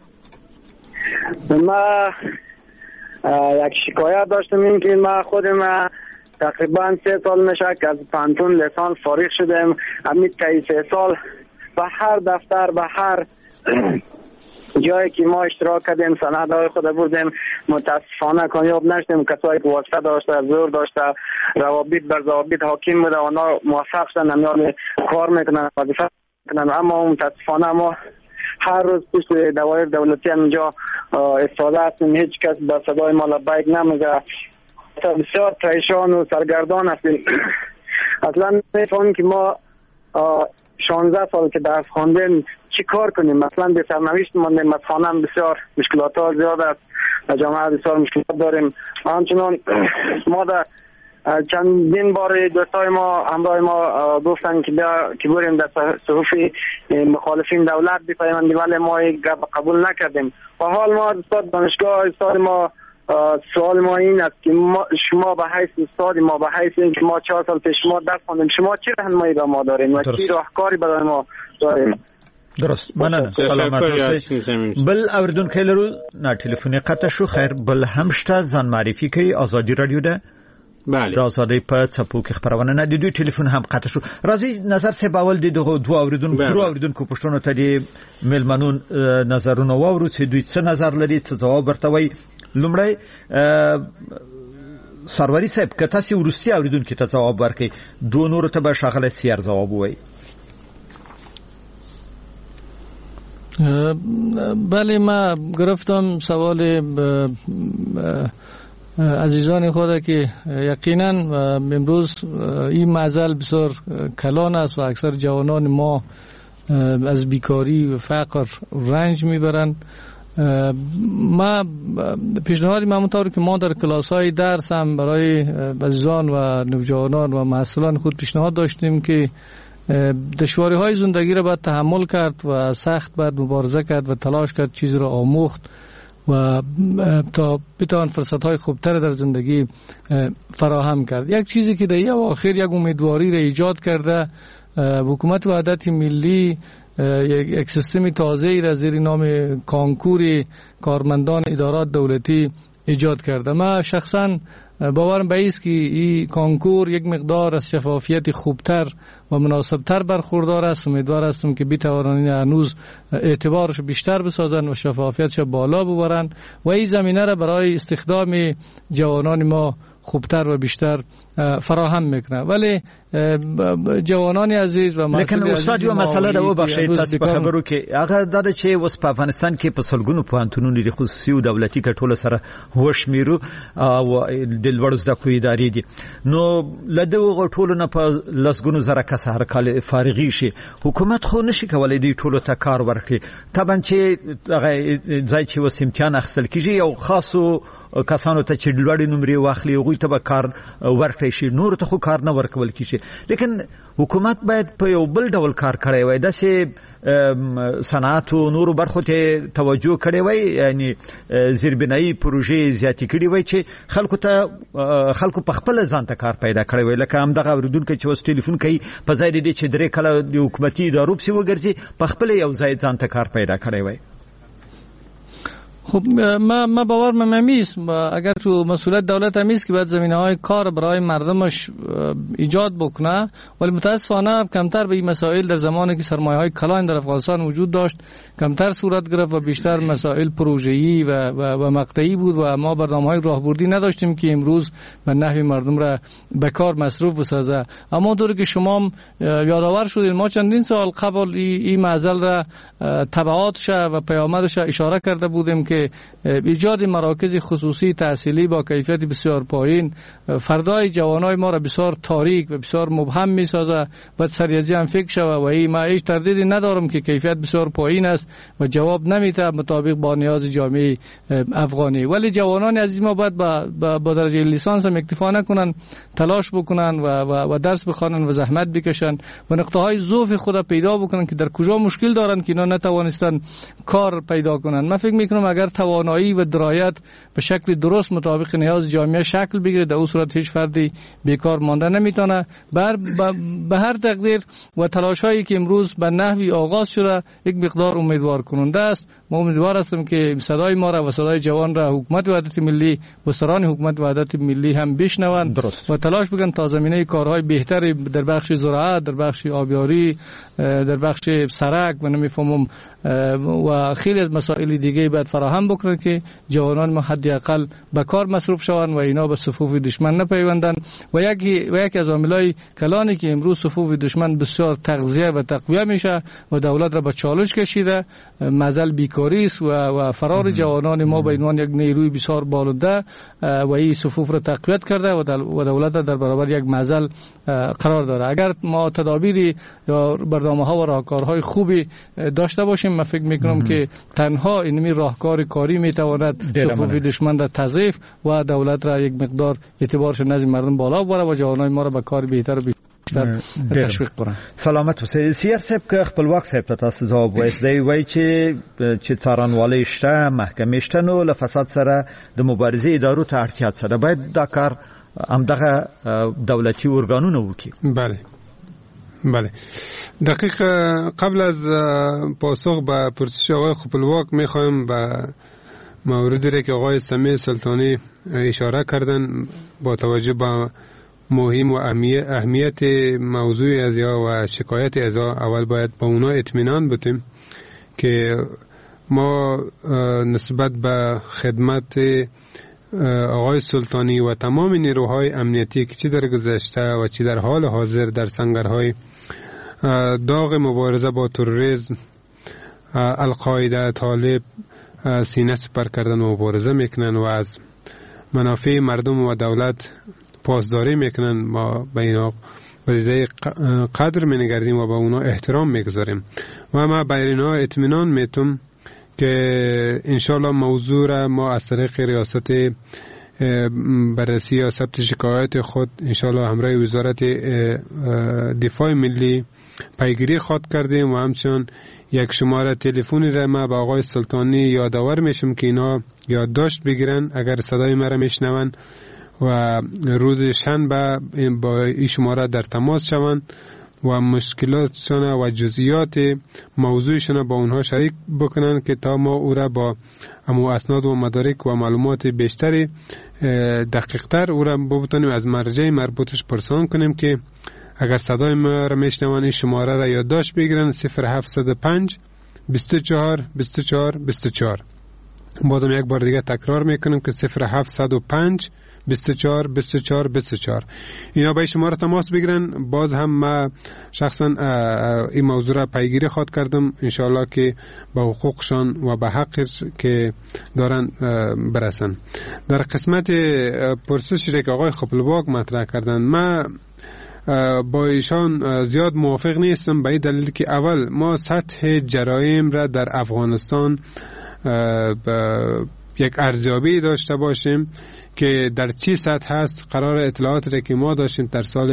Speaker 12: ما یک شکایت داشتم این که ما خودم تقریبا 3 سال میشه که از پانتون لیسانس فارغ شدم. همین 3 سال به هر دفتر به هر جایی که ما اشتراک کردیم سندهای خود بردیم، متاسفانه کامیاب نشدیم. کسایی که واسطه داشته، زور داشته، روابط بر ضوابط حاکم بوده، اونا موفق شدن نمیان کار میکنن، وظیفه میکنن. اما متاسفانه ما هر روز پشت دوایر دولتی اینجا استفاده هستیم، هیچ کس به صدای ما لبیک نمیگه، بسیار پریشان و سرگردان هستیم. اصلا نمی‌فهمیم که ما 16 سال که درس خواندیم چی کار کنیم. مثلا به سرنوشت ماندیم، از خانه بسیار مشکلات ها زیاد است، در جامعه بسیار مشکلات داریم. همچنان ما در چندین بار دوستای ما همراه ما گفتن که که بریم در صحف مخالفین دولت بپیوندیم، ولی ما قبول نکردیم. و حال ما استاد دانشگاه استاد ما سوال ما این است که شما به حیث استاد ما، به حیث اینکه ما 4 سال پیش ما درس خواندیم، شما چه راهنمایی به ما دارین و چه راهکاری برای ما دارین؟
Speaker 1: درست، مننه. سلامت اوسئ. بل اوریدونکي لرو نه ټلیفوني قطع شو. خیر، بل هم شته ځان معرفي کوي. ازادي رادیو ده.
Speaker 7: بله،
Speaker 1: د ازادۍ په څپو کې خبرونه نه دي. دوی ټلیفون هم قطع شو. راځي نظر صاحب اول د دغه دوه اوریدونکو پښتنو ته د ملمنون نظرونه واورو چې دوی څه نظر لري، څه جواب ورته وایي. لومړی سروری صاحب که تاسو ورستی اوریدونکو ته جواب ورکړي، دوه نور ته به شاغله سیر جواب وایي.
Speaker 9: بله، ما گرفتم سوال عزیزان خود که یقینا امروز این معضل بسیار کلان است و اکثر جوانان ما از بیکاری و فقر رنج میبرند. ما پیشنهادی همونطور که ما در کلاس های درس هم برای عزیزان و نوجوانان و محصلان خود پیشنهاد داشتیم که دشواری های زندگی را باید تحمل کرد و سخت باید مبارزه کرد و تلاش کرد چیزی را آموخت و تا بتوان فرصت های خوبتر در زندگی فراهم کرد. یک چیزی که در اواخر یک امیدواری را ایجاد کرده، حکومت وحدت ملی یک سیستم تازه‌ای را زیر نام کانکور کارمندان ادارات دولتی ایجاد کرده. من شخصا باورم به است که این کانکور یک مقدار از شفافیت خوبتر و مناسبتر برخوردار است. امیدوار هستم که بتوانند هنوز اعتبارش بیشتر بسازند و شفافیتش بالا ببرند و این زمینه را برای استخدام جوانان ما خوبتر و بیشتر فراهم میکنه. ولی جوانان عزیز و
Speaker 1: لیکن استاد یو مسله دا وبخښئ تاسو په خبرو کې هغه دا چې اوس په افغانستان کې په سلګونو پوهنتونونو د خصوصي او دولتي کټوله سره وشمیرو او د لوړ زده کړو ادارې دي، نو لدغه ټولو نه په لسګونو زره کس هر کال فارغي شي. حکومت خو نشي کولای دی ټولو ته کار ورکړي. طبعا چې ځای چې وس امتحان اخیستل کیږي یو خاصو کسانو ته چې لوړ نمرې واخلي هغوی ته به کار ورکړي شي، نور ته خو کار نه ورکول کیږي. لیکن حکومت باید په یو بل ډول کار کړی وای، داسې صنعت او نورو برخو ته توجه کړی وای، یعنی زیربنایی پروژې زیاتې کړي وای چې خلکو په خپل ځان ته کار پیدا کړی وای. لکه همدغه اوریدونکو چې اوس ټلیفون کوي، په ځای دې چې درې کله د حکومتي ادارو پسې وګرځي، په خپل یو ځای ځان ته کار پیدا کړی وای.
Speaker 9: خب ما باورم همیست اگر تو مسئولیت دولت همیست که باید زمینه‌های کار برای مردمش ایجاد بکنه، ولی متاسفانه کمتر به این مسائل در زمانی که سرمایه‌های کلان در افغانستان وجود داشت کمتر صورت گرفت و بیشتر مسائل پروژه‌ای و مقطعی بود و ما برنامه‌های راهبردی نداشتیم که امروز به نحوی مردم را به کار مصروف بسازه. اما اونطوری که شما یادآور شدید ما چندین سال قبل این معضل را تبعاتش و پیامدش اشاره کرده بودیم که ایجاد مراکز خصوصی تحصیلی با کیفیت بسیار پایین فردای جوانای ما را بسیار تاریک و بسیار مبهم میسازه و سریازی هم فکر شوه و این ما هیچ تردیدی ندارم که کیفیت بسیار پایین است و جواب نمیده مطابق با نیاز جامعه افغانی. ولی جوانان عزیز ما باید با درجه لیسانس هم اکتفا نکنن، تلاش بکنن و درس بخوانن و زحمت بکشن و نقطه های ضعف خود پیدا بکنن که در کجا مشکل دارن که اینا نتوانستن کار پیدا کنن. من فکر میکنم اگر توانایی و درایت به شکل درست مطابق نیاز جامعه شکل بگیره، در اون صورت هیچ فردی بیکار مانده نمیتونه. به هر تقدیر و تلاشایی که امروز به نحوی آغاز شده یک مقدار امیدوار کننده است. ما امیدوار هستم که صدای ما را و صدای جوان را حکومت وحدت ملی و سران حکومت وحدت ملی هم بشنوند و تلاش بکنند تا زمینه کارهای بهتری در بخش زراعت، در بخش آبیاری، در بخش سرک و نمیفهمم و خیلی از مسائل دیگه باید فراهم فراهم بکنند که جوانان ما حداقل به کار مصروف شوند و اینا به صفوف دشمن نپیوندند و یکی از عاملای کلانی که امروز صفوف دشمن بسیار تغذیه و تقویه میشه و دولت را به چالش کشیده مازال بیکاری است و فرار جوانان ما به عنوان یک نیروی بسیار بالنده و این صفوف را تقویت کرده و دولت در برابر یک مازال قرار داره. اگر ما تدابیری یا برنامه‌ها و راهکارهای خوبی داشته باشیم من فکر میکنم که تنها اینمی راهکار کاری میتواند صفوف دشمن را تضعیف و دولت را یک مقدار اعتبارش نزد مردم بالا ببره و جوانای ما را به کار بهتر تشویق کنه.
Speaker 1: سلامت اوسئ. سیار صاحب که خپلواک صاحب ته تاسو ځواب وایي وایي چې څارنوالۍ شته محکمې شته نو له فساد سره د مبارزې ادارو ته اړتیا سره باید دا کار همدغه دولتي ارګانونه وکړي.
Speaker 10: بله دقیق قبل از پاسخ به پرسش آقای خپلواک میخوایم به موردی را که آقای سمیع سلطانی اشاره کردن با توجه به مهم و اهمیت موضوع ازیا و شکایت ازیا اول باید با اونا اطمینان بتیم که ما نسبت به خدمت آقای سلطانی و تمام نیروهای امنیتی که چی در گذشته و چی در حال حاضر در سنگرهای داغ مبارزه با تروریسم القاعده طالب سینه سپر کردن و مبارزه میکنن و از منافع مردم و دولت پاسداری میکنن. ما به اینا بدیده قدر مینگردیم و به اونا احترام میگذاریم و ما به اینا اطمینان میتم که انشالله موضوع را ما از طریق ریاست بررسی یا ثبت شکایت خود انشالله همراه وزارت دفاع ملی پیگیری خواهد کردیم و همچنان یک شماره تلفنی را ما به آقای سلطانی یادآور میشم که اینا یادداشت بگیرن اگر صدای ما را میشنون و روز شنبه با این شماره در تماس شوند و مشکلاتشان و جزئیات موضوعشان با اونها شریک بکنن که تا ما او را با اسناد و مدارک و معلومات بیشتری دقیقتر او را بتونیم از مرجع مربوطش پرسان کنیم که اگر صدای ما را میشنوان این شماره را یادداشت بگیرن 0705 24 24 24. بازم یک بار دیگه تکرار میکنم که 0705 24 24 24 اینا به شماره تماس بگیرن. باز هم ما شخصا این موضوع را پیگیری خواهد کردم انشاءالله که به حقوقشان و به حقش که دارن برسن. در قسمت پرسشی که آقای خپلواک مطرح کردن ما با ایشان زیاد موافق نیستم به این دلیل که اول ما سطح جرایم را در افغانستان یک ارزیابی داشته باشیم که در چی سطح هست. قرار اطلاعات را که ما داشتیم در سال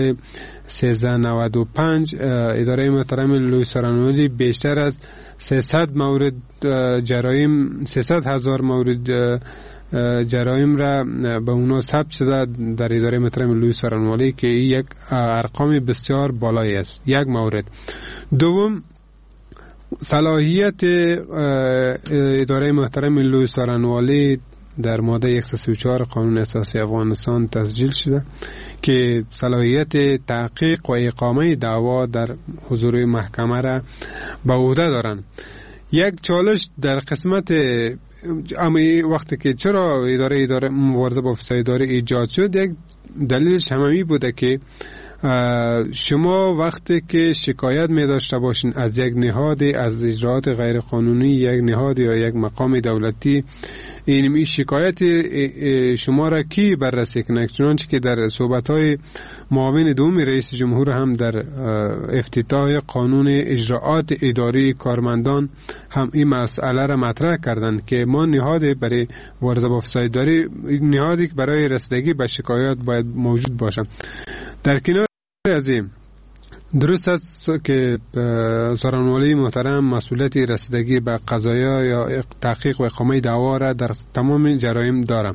Speaker 10: 1395 اداره محترم لوی سارانوالی بیشتر از 300 مورد جرایم 300,000 مورد جرایم را به اونا ثبت شده در اداره محترم لوی سارانوالی که یک ارقام بسیار بالایی است. یک مورد. دوم صلاحیت اداره محترم لوی سارانوالی در ماده 134 قانون اساسی افغانستان تسجیل شده که صلاحیت تحقیق و اقامه دعوا در حضور محکمه را به عهده دارند. یک چالش در قسمت اما وقتی که چرا اداره مبارزه با فساد اداری ایجاد شد یک دلیلش همین بوده که شما وقتی که شکایت می داشته باشین از یک نهاد از اجراعات غیر قانونی یک نهاد یا یک مقام دولتی این شکایت شما را کی بررسی کنه؟ چنانچه که در صحبت‌های معاون دوم رئیس جمهور هم در افتتاح قانون اجراعات اداری کارمندان هم این مسئله را مطرح کردند که ما نهاد برای مبارزه با فساد اداری نهادی برای رسیدگی به شکایات باید موجود باشند. در کنار از این درست است که سارانوالی محترم مسئولیت رسیدگی به قضایا یا تحقیق و اقامه دعوا را در تمام جرایم دارم.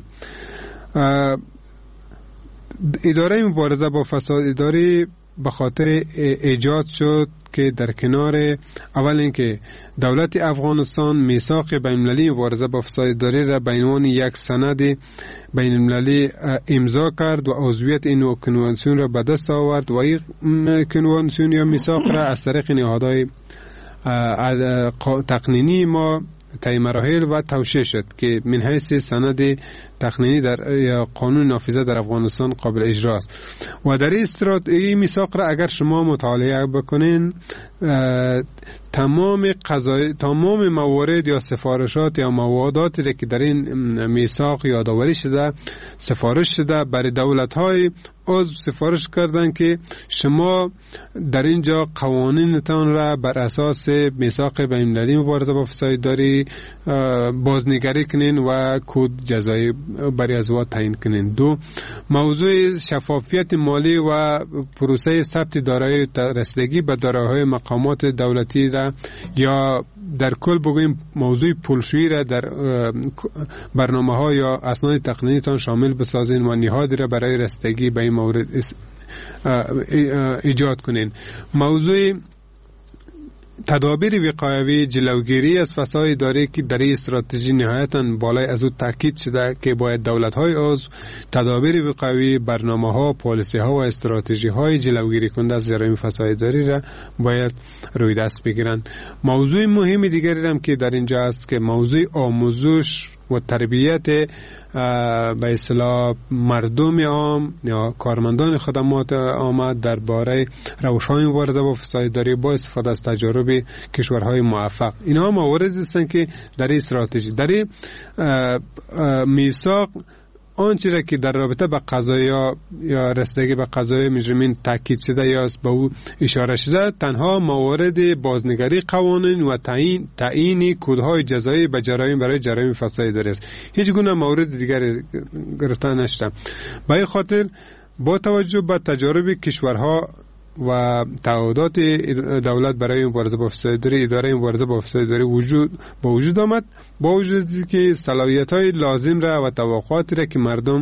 Speaker 10: اداره مبارزه با فساد اداری به خاطر ایجاد شد که در کنار اول اینکه دولت افغانستان میثاق بین‌المللی مبارزه با فساد اداری را به عنوان یک سند بین‌المللی امضا کرد و عضویت این کنوانسیون را به دست آورد و این کنوانسیون یا میثاق را از طریق نهادهای تقنینی ما طی مراحل و توشیح شد که من حیث سند تقنینی در یا قانون نافذه در افغانستان قابل اجرا است. و در این میثاق را اگر شما مطالعه بکنین تمام موارد یا سفارشات یا مواداتی که در این میثاق یادآوری شده، سفارش شده برای دولت‌های عضو سفارش کردن که شما در اینجا قوانینتان را بر اساس میثاق بین‌المللی مبارزه با فسادداری بازنگری کنین و کد جزایی برای ازدواج تعیین کنین. دو، موضوع شفافیت مالی و پروسه ثبت دارایی رسیدگی به دارایی‌های مقامات دولتی را یا در کل بگوییم موضوع پولشویی را در برنامه‌ها یا اسناد تقنینیتان شامل بسازین و نهادی را برای رسیدگی به این مورد ایجاد کنین. موضوع تدابیر وقایوی جلوگیری از فساد اداری که در این استراتژی نهایتاً بالای از او تاکید شده که باید دولت‌های عضو تدابیر وقایوی، برنامه‌ها، پالیسی‌ها و استراتژی‌های جلوگیری کننده از جرایم فساد اداری را باید روی دست بگیرند. موضوع مهم دیگری هم که در اینجا است که موضوع آموزش و تربیت به اصطلاح مردم عام یا کارمندان خدمات عامه درباره روش‌های مبارزه با فسادداری با استفاده از تجارب کشورهای موفق. اینها مواردی هستند که در این استراتژی، در این میثاق آنچه را که در رابطه با قضایا یا رسیدگی به قضایا مجرمین تاکید شده یا به او اشاره شده، تنها موارد بازنگری قوانین و تعیین کدهای جزایی به جرایم برای جرایم فسادداری است. هیچ گونه مورد دیگر گرفته نشده. به این خاطر با توجه به تجارب کشورها و تعهدات دولت برای مبارزه با فسادداری، اداره مبارزه با فسادداری وجود آمد، با وجودی که صلاحیت‌های لازم را و توقعاتی را که مردم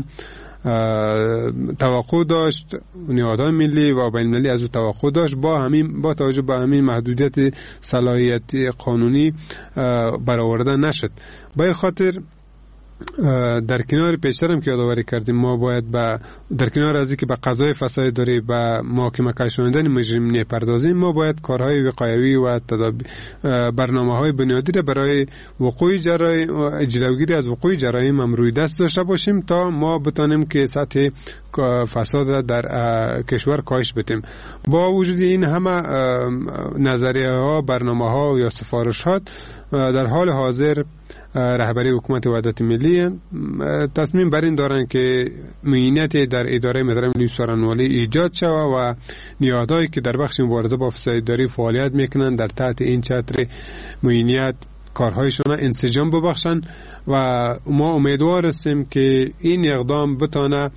Speaker 10: توقع داشت، نهادهای ملی و بین‌المللی از او توقع داشت، با توجه به همین محدودیت صلاحیت قانونی برآورده نشد. با این خاطر در کنار پیشترم که یادآوری کردیم، ما باید در کنار از اینکه به قضای فسادداری به محاکمه کشاندن مجرمین پردازیم، ما باید کارهای وقایوی و برنامه‌های بنیادی را برای وقوع جرایم، جلوگیری از وقوع جرایم هم روی دست داشته باشیم تا ما بتانیم که سطح فساد را در کشور کاهش بدیم. با وجود این همه نظریه ها، برنامه ها یا سفارشات، در حال حاضر رهبری حکومت وحدت ملی تصمیم بر این دارن که معینیت در اداره مدرسه ملی سارنوالی ایجاد شود و نهادهایی که در بخش مبارزه با فسادداری فعالیت میکنن در تحت این چتر معینیت کارهایشان انسجام ببخشن و ما امیدوار هستیم که این اقدام بتونه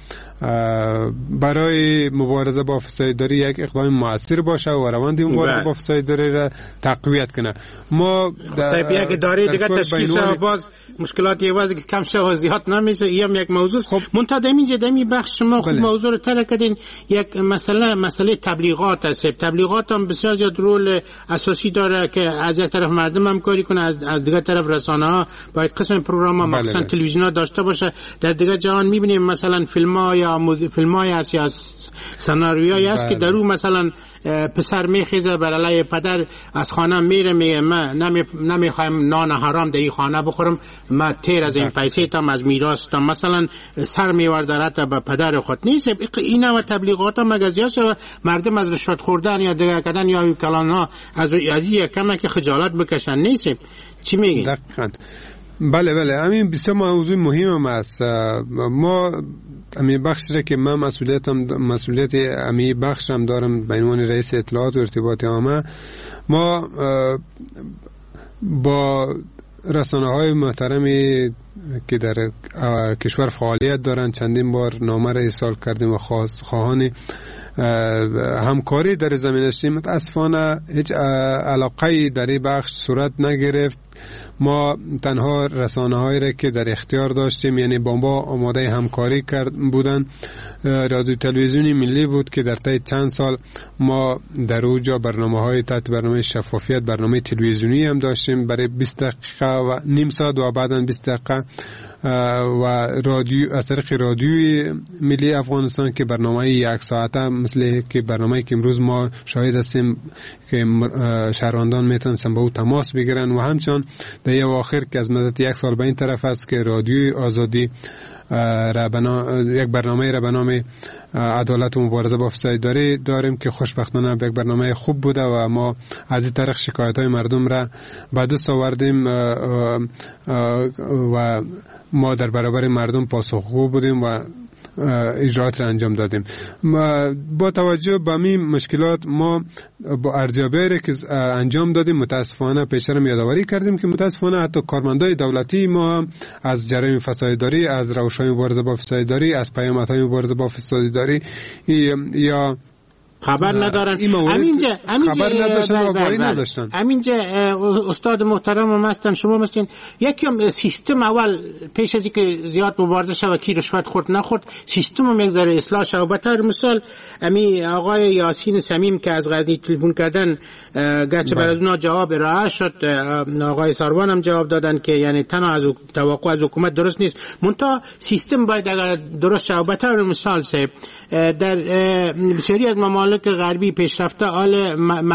Speaker 10: برای مبارزه با فسادداری یک اقدام موثر باشه و روند مبارزه با فسادداری را تقویت کنه. ما
Speaker 7: در یک اداره دیگه تشکیل شده، باز مشکلات یوازی که کم شه و زیاد نمیشه، این یک موضوع. خب منتها دمی بخش شما خوب موضوع رو طرح کردین. یک مسئله تبلیغات است. تبلیغات هم بسیار زیاد رول اساسی داره که از یک طرف مردم همکاری کنه، از دیگه طرف رسانه‌ها باید قسم پروگرام ها مثلا تلویزیون‌ها داشته باشه. در دیگه جهان می‌بینیم مثلا فیلم‌های هست یا سناریوهایی هست که در اون مثلا پسر میخیزه بر علیه پدر از خانه میره، میگه من نمیخوایم نان حرام در این خانه بخورم، من تیر از این پیسه تام از میراث تام مثلا سر میوردارت به پدر خود. نیست اینا و تبلیغات ها مگزیاش و مردم از رشوت خوردن یا دیگه کردن یا کلان ها از کمه که خجالت بکشن. نیست چی میگین؟
Speaker 10: دقیقاً. بله همین بسیار موضوع مهم است. ما امی بخش را که من مسئولیت امی بخش هم دارم به عنوان رئیس اطلاعات و ارتباط عامه، ما با رسانه‌های محترمی که در کشور فعالیت دارند چندین بار نامه را ارسال کردیم و خواهان همکاری در زمینه داشتیم. متاسفانه هیچ علاقه‌ای در این بخش صورت نگرفت. ما تنها رسانه‌هایی را که در اختیار داشتیم، یعنی با ما آماده همکاری بودن، رادیو تلویزیونی ملی بود که در طی چند سال ما در اوجا برنامه‌های تحت برنامه شفافیت، برنامه تلویزیونی هم داشتیم برای 20 دقیقه و نیم ساعت و بعداً 20 دقیقه بوده و از طریق رادیوی ملی افغانستان که برنامه یک ساعته مثل که برنامه که امروز ما شاهد هستیم که شهروندان میتونن با او تماس بگیرن و همچنان در یه آخر که از مدت 1 سال به این طرف است که رادیوی آزادی یک برنامه را به نام عدالت و مبارزه با فسادداری داریم که خوشبختانه یک برنامه خوب بوده و ما از این طریق شکایت های مردم را به دست آوردیم و ما در برابر مردم پاسخگو بودیم و اجرات را انجام دادیم. با توجه به این مشکلات ما با ارزیابی که انجام دادیم متاسفانه پیشتر یادآوری کردیم که متاسفانه حتی کارمندای دولتی ما از جرایم فسادداری، از روش‌های مبارزه با فسادداری، از پیامدهای مبارزه با فسادداری یا
Speaker 7: خبر ندارن.
Speaker 10: همینجا خبر نداشتن و آگاهی نداشتن.
Speaker 7: همینجا استاد محترم هم هستن، شما مثلا یکم سیستم اول پیش از اینکه زیاد مبارزه شود کی رشوت خورد نخورد سیستم رو میگذاره اصلاح شود. به طور مثال امی آقای یاسین صمیم که از غزنی تلفن کردن گرچه برای اونا جواب ارائه شد، آقای ساروان هم جواب دادن که یعنی تنها از توقع از حکومت درست نیست، منتها سیستم باید اگر درست شود. به طور مثال صاحب در بسیاری از ممالک غربی پیشرفته آل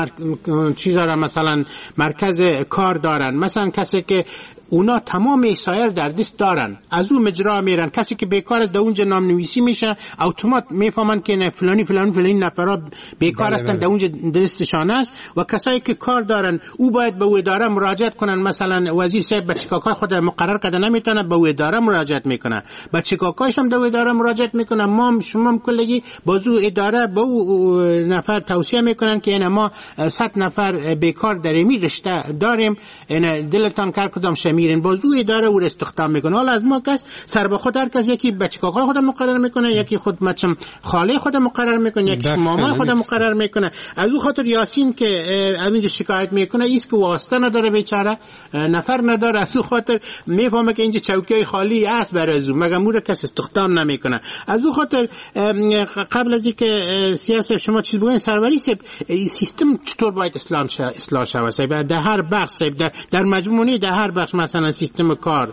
Speaker 7: چیزا را مثلا مرکز کار دارن، مثلا کسی که اونا تمام احصایه در دست دارن از اون مجرا میرن، کسی که بیکار است در اونجا نام نویسی میشه اتومات میفهمن که نه فلانی نفرا بیکار هستن در اونجا دستشان است و کسایی که کار دارن او باید به اداره مراجعت کنن. مثلا وزیر صاحب بچه کاکای خود مقرر کرده نمیتونه به اداره مراجعت میکنه، بچه کاکایش هم در اداره مراجعت میکنه، ما شما کلگی بازو اداره به او نفر توصیه میکنن که اینا ما 100 نفر بیکار در این رشته داریم، اینا دلتان کار کدام میرن بازو اداره او استخدام میکنه. حالا از ما کس سر به خود هر کس یکی بچه کاکای خود مقرر میکنه، یکی خود مچم خاله خود مقرر میکنه، یکی ماما خود مقرر میکنه. از اون خاطر یاسین که از اینجا شکایت میکنه ایست که واسطه نداره بیچاره، نفر نداره، از اون خاطر میفهمه که اینجا چوکیای خالی است برای از مگه مور کس استخدام نمیکنه. از اون خاطر قبل از اینکه سیاست شما چیز بگین سروری صاحب سیستم چطور باید اصلاح شود صاحب در هر بخش صاحب در مجموعه در هر بخش مثلا سیستم کار.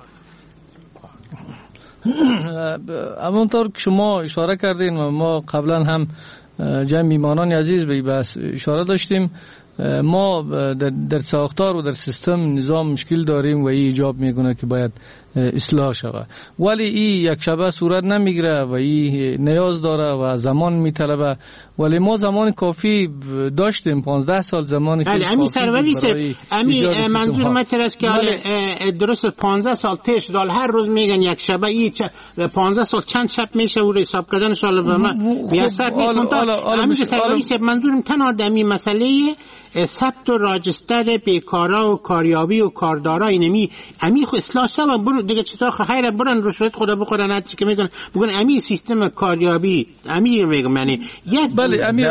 Speaker 9: همونطور که شما اشاره کردین و ما قبلا هم جمع میمانان عزیز به بس اشاره داشتیم، ما در ساختار و در سیستم نظام مشکل داریم و این ایجاب میکنه که باید اصلاح شود، ولی این یک شبه صورت نمیگیره و این نیاز داره و زمان میطلبه، ولی ما زمان کافی داشتیم 15 سال زمان کافی.
Speaker 7: امی سروری صاحب امی منظور من است که درست 15 سال پیش دال هر روز میگن یک شبه این 15 سال چند شب میشه و حساب کردن شال به من میسر نیست. امی سروری صاحب منظورم تنها دمی مسئله ثبت و راجستر بیکارا و کاریابی و کاردارا اینمی امی خو اصلاح شد برو دیگه چیزا خیر برن رشوت خدا بخورن هر چی که میگن بگن امی سیستم کاریابی امی میگم یعنی یک
Speaker 9: بله امی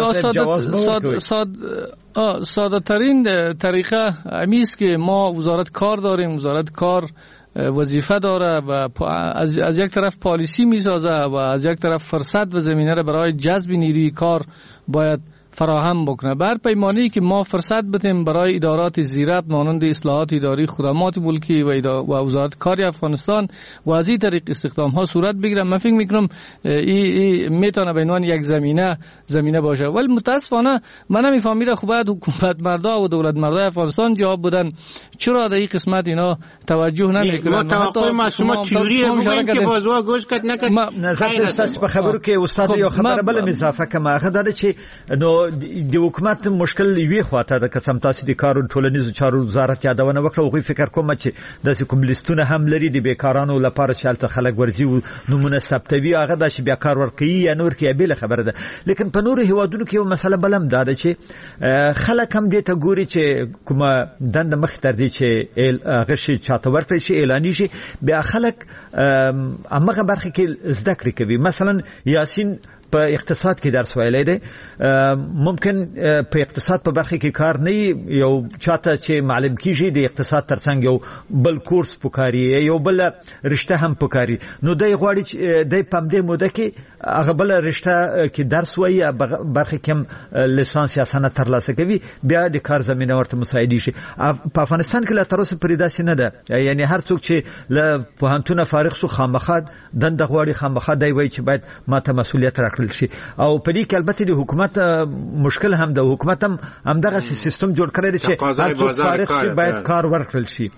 Speaker 9: ساده ترین طریقه امی است که ما وزارت کار داریم، وزارت کار وظیفه داره و از یک طرف پالیسی میسازه و از یک طرف فرصت و زمینه را برای جذب نیروی کار باید فراهم بکنه. بر پیمانی که ما فرصت بدیم برای ادارات زیرت مانند اصلاحات اداری، خدمات ملکی و وزارت کار افغانستان و از این طریق استخدام ها صورت بگیره، من فکر میکنم این میتونه به عنوان یک زمینه باشه. ولی متاسفانه من نمیفهمیدم خب باید حکومت مردا و دولت مردا افغانستان جواب بدن چرا در این قسمت اینا توجه نمیکنن.
Speaker 7: ما توقع ما شما تیوری رو بگیم که بازوا گوش کد نکد
Speaker 1: نظر اساس به خبرو که استاد یا خبر بل اضافه کما غدار چې نو د حکومت مشکل وی خواته د قسم تاسو د کارو ټولنیزو چارو وزارت یادونه وکړه او فکر کوم چې د کوم لیستونه هم لري د بیکارانو لپاره چې خلک ورزي نمونه ثبتوي هغه د شي بیکار ورکي یا نور کې به خبره ده. لیکن په نور هیوادونو کې یو مسله بلم ده چې خلک هم دې ته ګوري چې کومه دند مخ تر دې چې غشي چاته ورکړي شي اعلاني شي بیا خلک امغه برخه کې زده کړی کوي. مثلا یاسین په اقتصاد کې درس ویلی دی، ممکن په اقتصاد په برخه کې کار نه یو چاته چې معلم کیږي د اقتصاد ترڅنګ یو بل کورس پکاري یو بل رشته هم پکاري، نو دای غواړي چې دای په دې موده کې هغه بل رشته کې درس وایي برخه کم لیسانس یا سند ترلاسه کوي بیا د کار زمينه ورته مساعدي شي. په افغانستان کې لا تر اوسه پرې داسې نه ده، یعنی هر څوک چې له پوهنتون فارغ شو خامخا دنده غواړي، خامخا دی وایي چې باید ماته مسؤلیت راکړل شي. او په دې کې البته د حکومت مشکل هم ده، حکومت هم دغه سیستم جوړ کړی دی چې هر څوک فارغ شي باید کار ورکړل شي.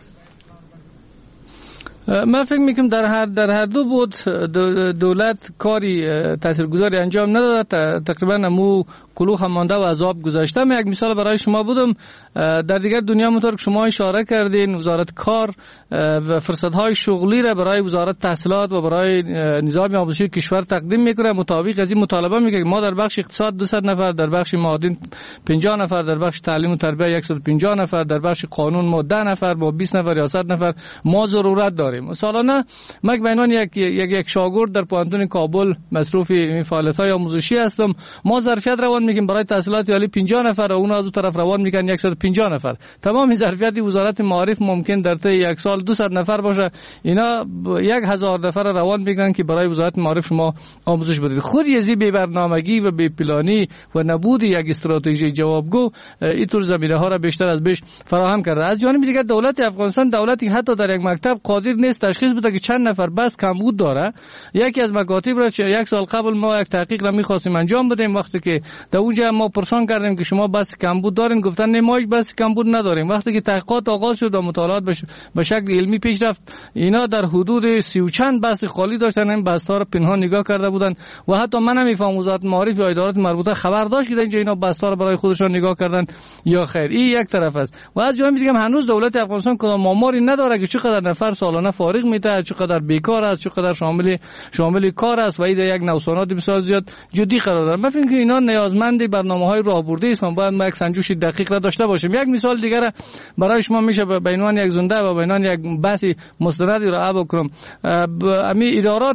Speaker 9: من فکر میکنم در هر دو بود دولت کاری تاثیرگذاری انجام نداده، تقریبا همو کلوخ هم مانده و عذاب گذاشته. من یک مثال برای شما بودم، در دیگر دنیا مطور که شما اشاره کردین وزارت کار و فرصت‌های شغلی را برای وزارت تحصیلات و برای نظام آموزشی کشور تقدیم میکنه، مطابق از این مطالبه میکنه ما در بخش اقتصاد 200 نفر، در بخش معادن 50 نفر، در بخش تعلیم و تربیت 150 نفر، در بخش قانون ما 10 نفر، ما 20 نفر یا 100 نفر ما ضرورت داریم. سالانه ما به عنوان یک شاگرد در پوهنتون کابل مصروف فعالیت‌های آموزشی هستم، ما ظرفیت روان میگیم برای تحصیلات عالی 50 نفر و اون از اون طرف روان میگن 150 نفر. تمام ظرفیت وزارت معارف ممکن در طی یک سال 200 نفر باشه، اینا 1000 نفر روان میگن که برای وزارت معارف شما آموزش بدید. خود یزی بی برنامگی و بی پلانی و نبود یک استراتژی جوابگو این طور زمینه‌ها را بیشتر از بیش فراهم کرده. از جانب دیگر دولت افغانستان دولتی حتی در یک مکتب قادر نیست تشخیص بده که چند نفر بس کمبود داره. یکی از مکاتب را یک سال قبل ما یک تحقیق را می‌خواستیم انجام بدیم، وقتی که در اونجا ما پرسان کردیم که شما بس کمبود دارین، گفتن نه ما بس کمبود نداریم. وقتی که تحقیقات آغاز شد و مطالعات به شکل علمی پیش رفت، اینا در حدود 30 و چند بس خالی داشتن، این بس‌ها را پنهان نگاه کرده بودن و حتی من نمی‌فهمم وزارت معارف یا ادارات مربوطه خبر داشت که اینجا اینا بس‌ها را برای خودشان نگاه کردن یا خیر. این یک طرف است. و از جانب دیگه هنوز دولت افغانستان کدام آماری نداره که چقدر نفر سالانه فارغ میته، چقدر بیکار است، چقدر شامل کار است و این یک نوسانات بسیار زیاد جدی قرار داره. من فکر می‌کنم اینا نیازمند برنامه‌های راهبردی است، باید ما یک سنجش دقیق را داشته باشیم. یک مثال دیگر برای شما میشه به عنوان یک زنده و به عنوان یک بحث مستندی را بکنم. امی ادارات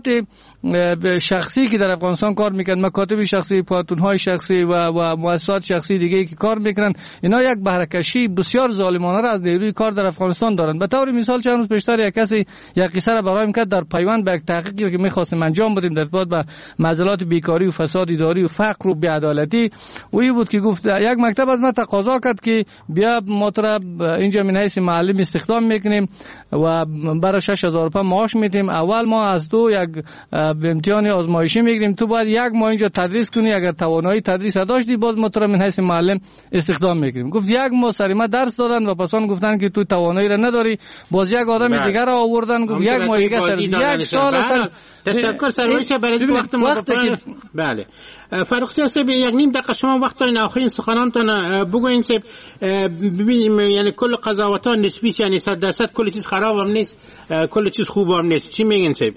Speaker 9: شخصی که در افغانستان کار میکنن، مکاتب شخصی، پوهنتون‌های شخصی و مؤسسات شخصی دیگه که کار میکنن، اینا یک بهره‌کشی بسیار ظالمانه را از نیروی کار در افغانستان دارن. به طور مثال چند روز پیشتر یک کسی یک قصه را برایم کرد در پیوند به یک تحقیقی که می‌خواستیم انجام بدیم در ارتباط با معضلات بیکاری و فساد اداری و فقر و بی‌عدالتی. وی بود که گفت یک مکتب از ما تقاضا کرد که بیا ما تو اینجا من حیث معلم استخدام میکنیم و برای 6000 روپیه معاش میدیم. اول ما از تو یک امتحان آزمایشی میگیریم، تو باید یک ماه اینجا تدریس کنی، اگر توانایی تدریس داشتی باز ما تو را من حیث معلم استخدام میگیریم. گفت یک ماه سر ما درس دادن و پسان گفتن که تو توانایی را نداری، باز یک آدم دیگر را آوردن گفت یک ماه دیگه سر یک سال اصلا.
Speaker 7: تشکر سرویس برای وقت ما بله. فاروق صاحب یک نیم دقیقه شما وقت این آخرین سخنانتون بگوین صاحب، ببینیم یعنی کل قضاوت‌ها نسبی است، یعنی 100% کل چیز خراب هم نیست، کل چیز خوب هم نیست. چی میگین صاحب؟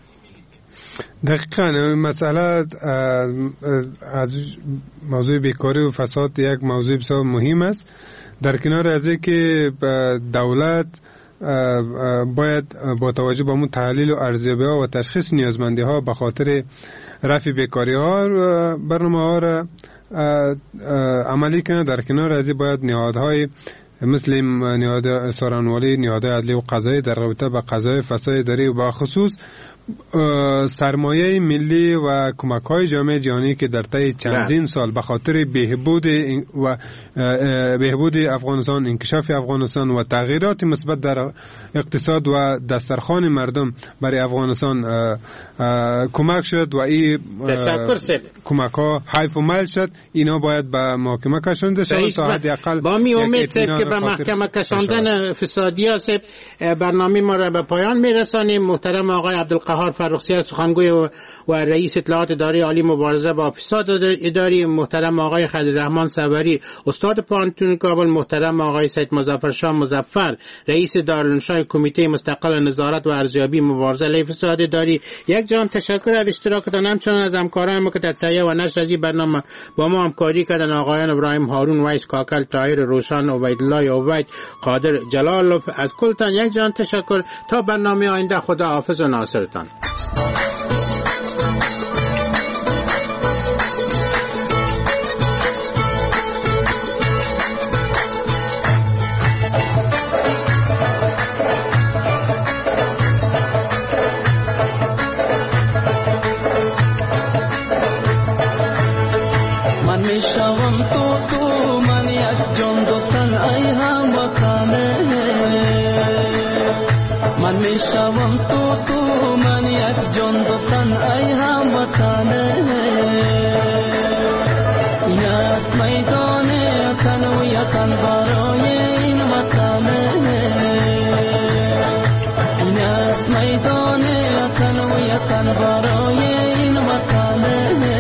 Speaker 10: دقیقاً مسئله از موضوع بیکاری و فساد یک موضوع بسیار مهم است. در کنار از اینکه دولت باید با توجه به اون تحلیل و ارزیابی ها و تشخیص نیازمندی ها به خاطر رفع بیکاری ها برنامه ها را عملی کنه، در کنار از این باید نهادهای مثل نهاد سارنوالی، نهاد عدلی و قضایی در رابطه با قضای فساد اداری و با خصوص سرمایه ملی و کمک‌های جامعه جهانی که در طی چندین سال به خاطر بهبود افغانستان، انکشاف افغانستان و تغییرات مثبت در اقتصاد و دسترخوان مردم برای افغانستان کمک شد و این کمک‌ها حیف و مل شد، اینا باید به محکمه کشانده شود تا حداقل
Speaker 7: با می امید که به محکمه کشاندن فسادی‌ها برنامه ما را به پایان میرسانیم. محترم آقای عبدالقهار فرخزی سخنگوی و رئیس اطلاعات اداره عالی مبارزه با فساد اداری، محترم آقای خلیلرحمان صبری استاد پوهنتون کابل، محترم آقای سید مظفرشاه مظفر رئیس دارالانشای کمیته مستقل نظارت و ارزیابی مبارزه علیه فساد اداری، یک جان تشکر از اشتراکتان، همچنان از همکاران ما که در تهیه و نشر از این برنامه با ما همکاری کردن، آقایان ابراهیم هارون، ویس کاکل، طاهر روشن، عبیدالله عبید، قادر جلال. از کلتان یک جان تشکر. تا برنامه آینده خدا حافظ و ناصرتان.
Speaker 14: شوم تو من یک جان دو تن ای هموطنه این است میدان تن و یکن برای این وطنه این است میدان تن و یکن برای این وطنه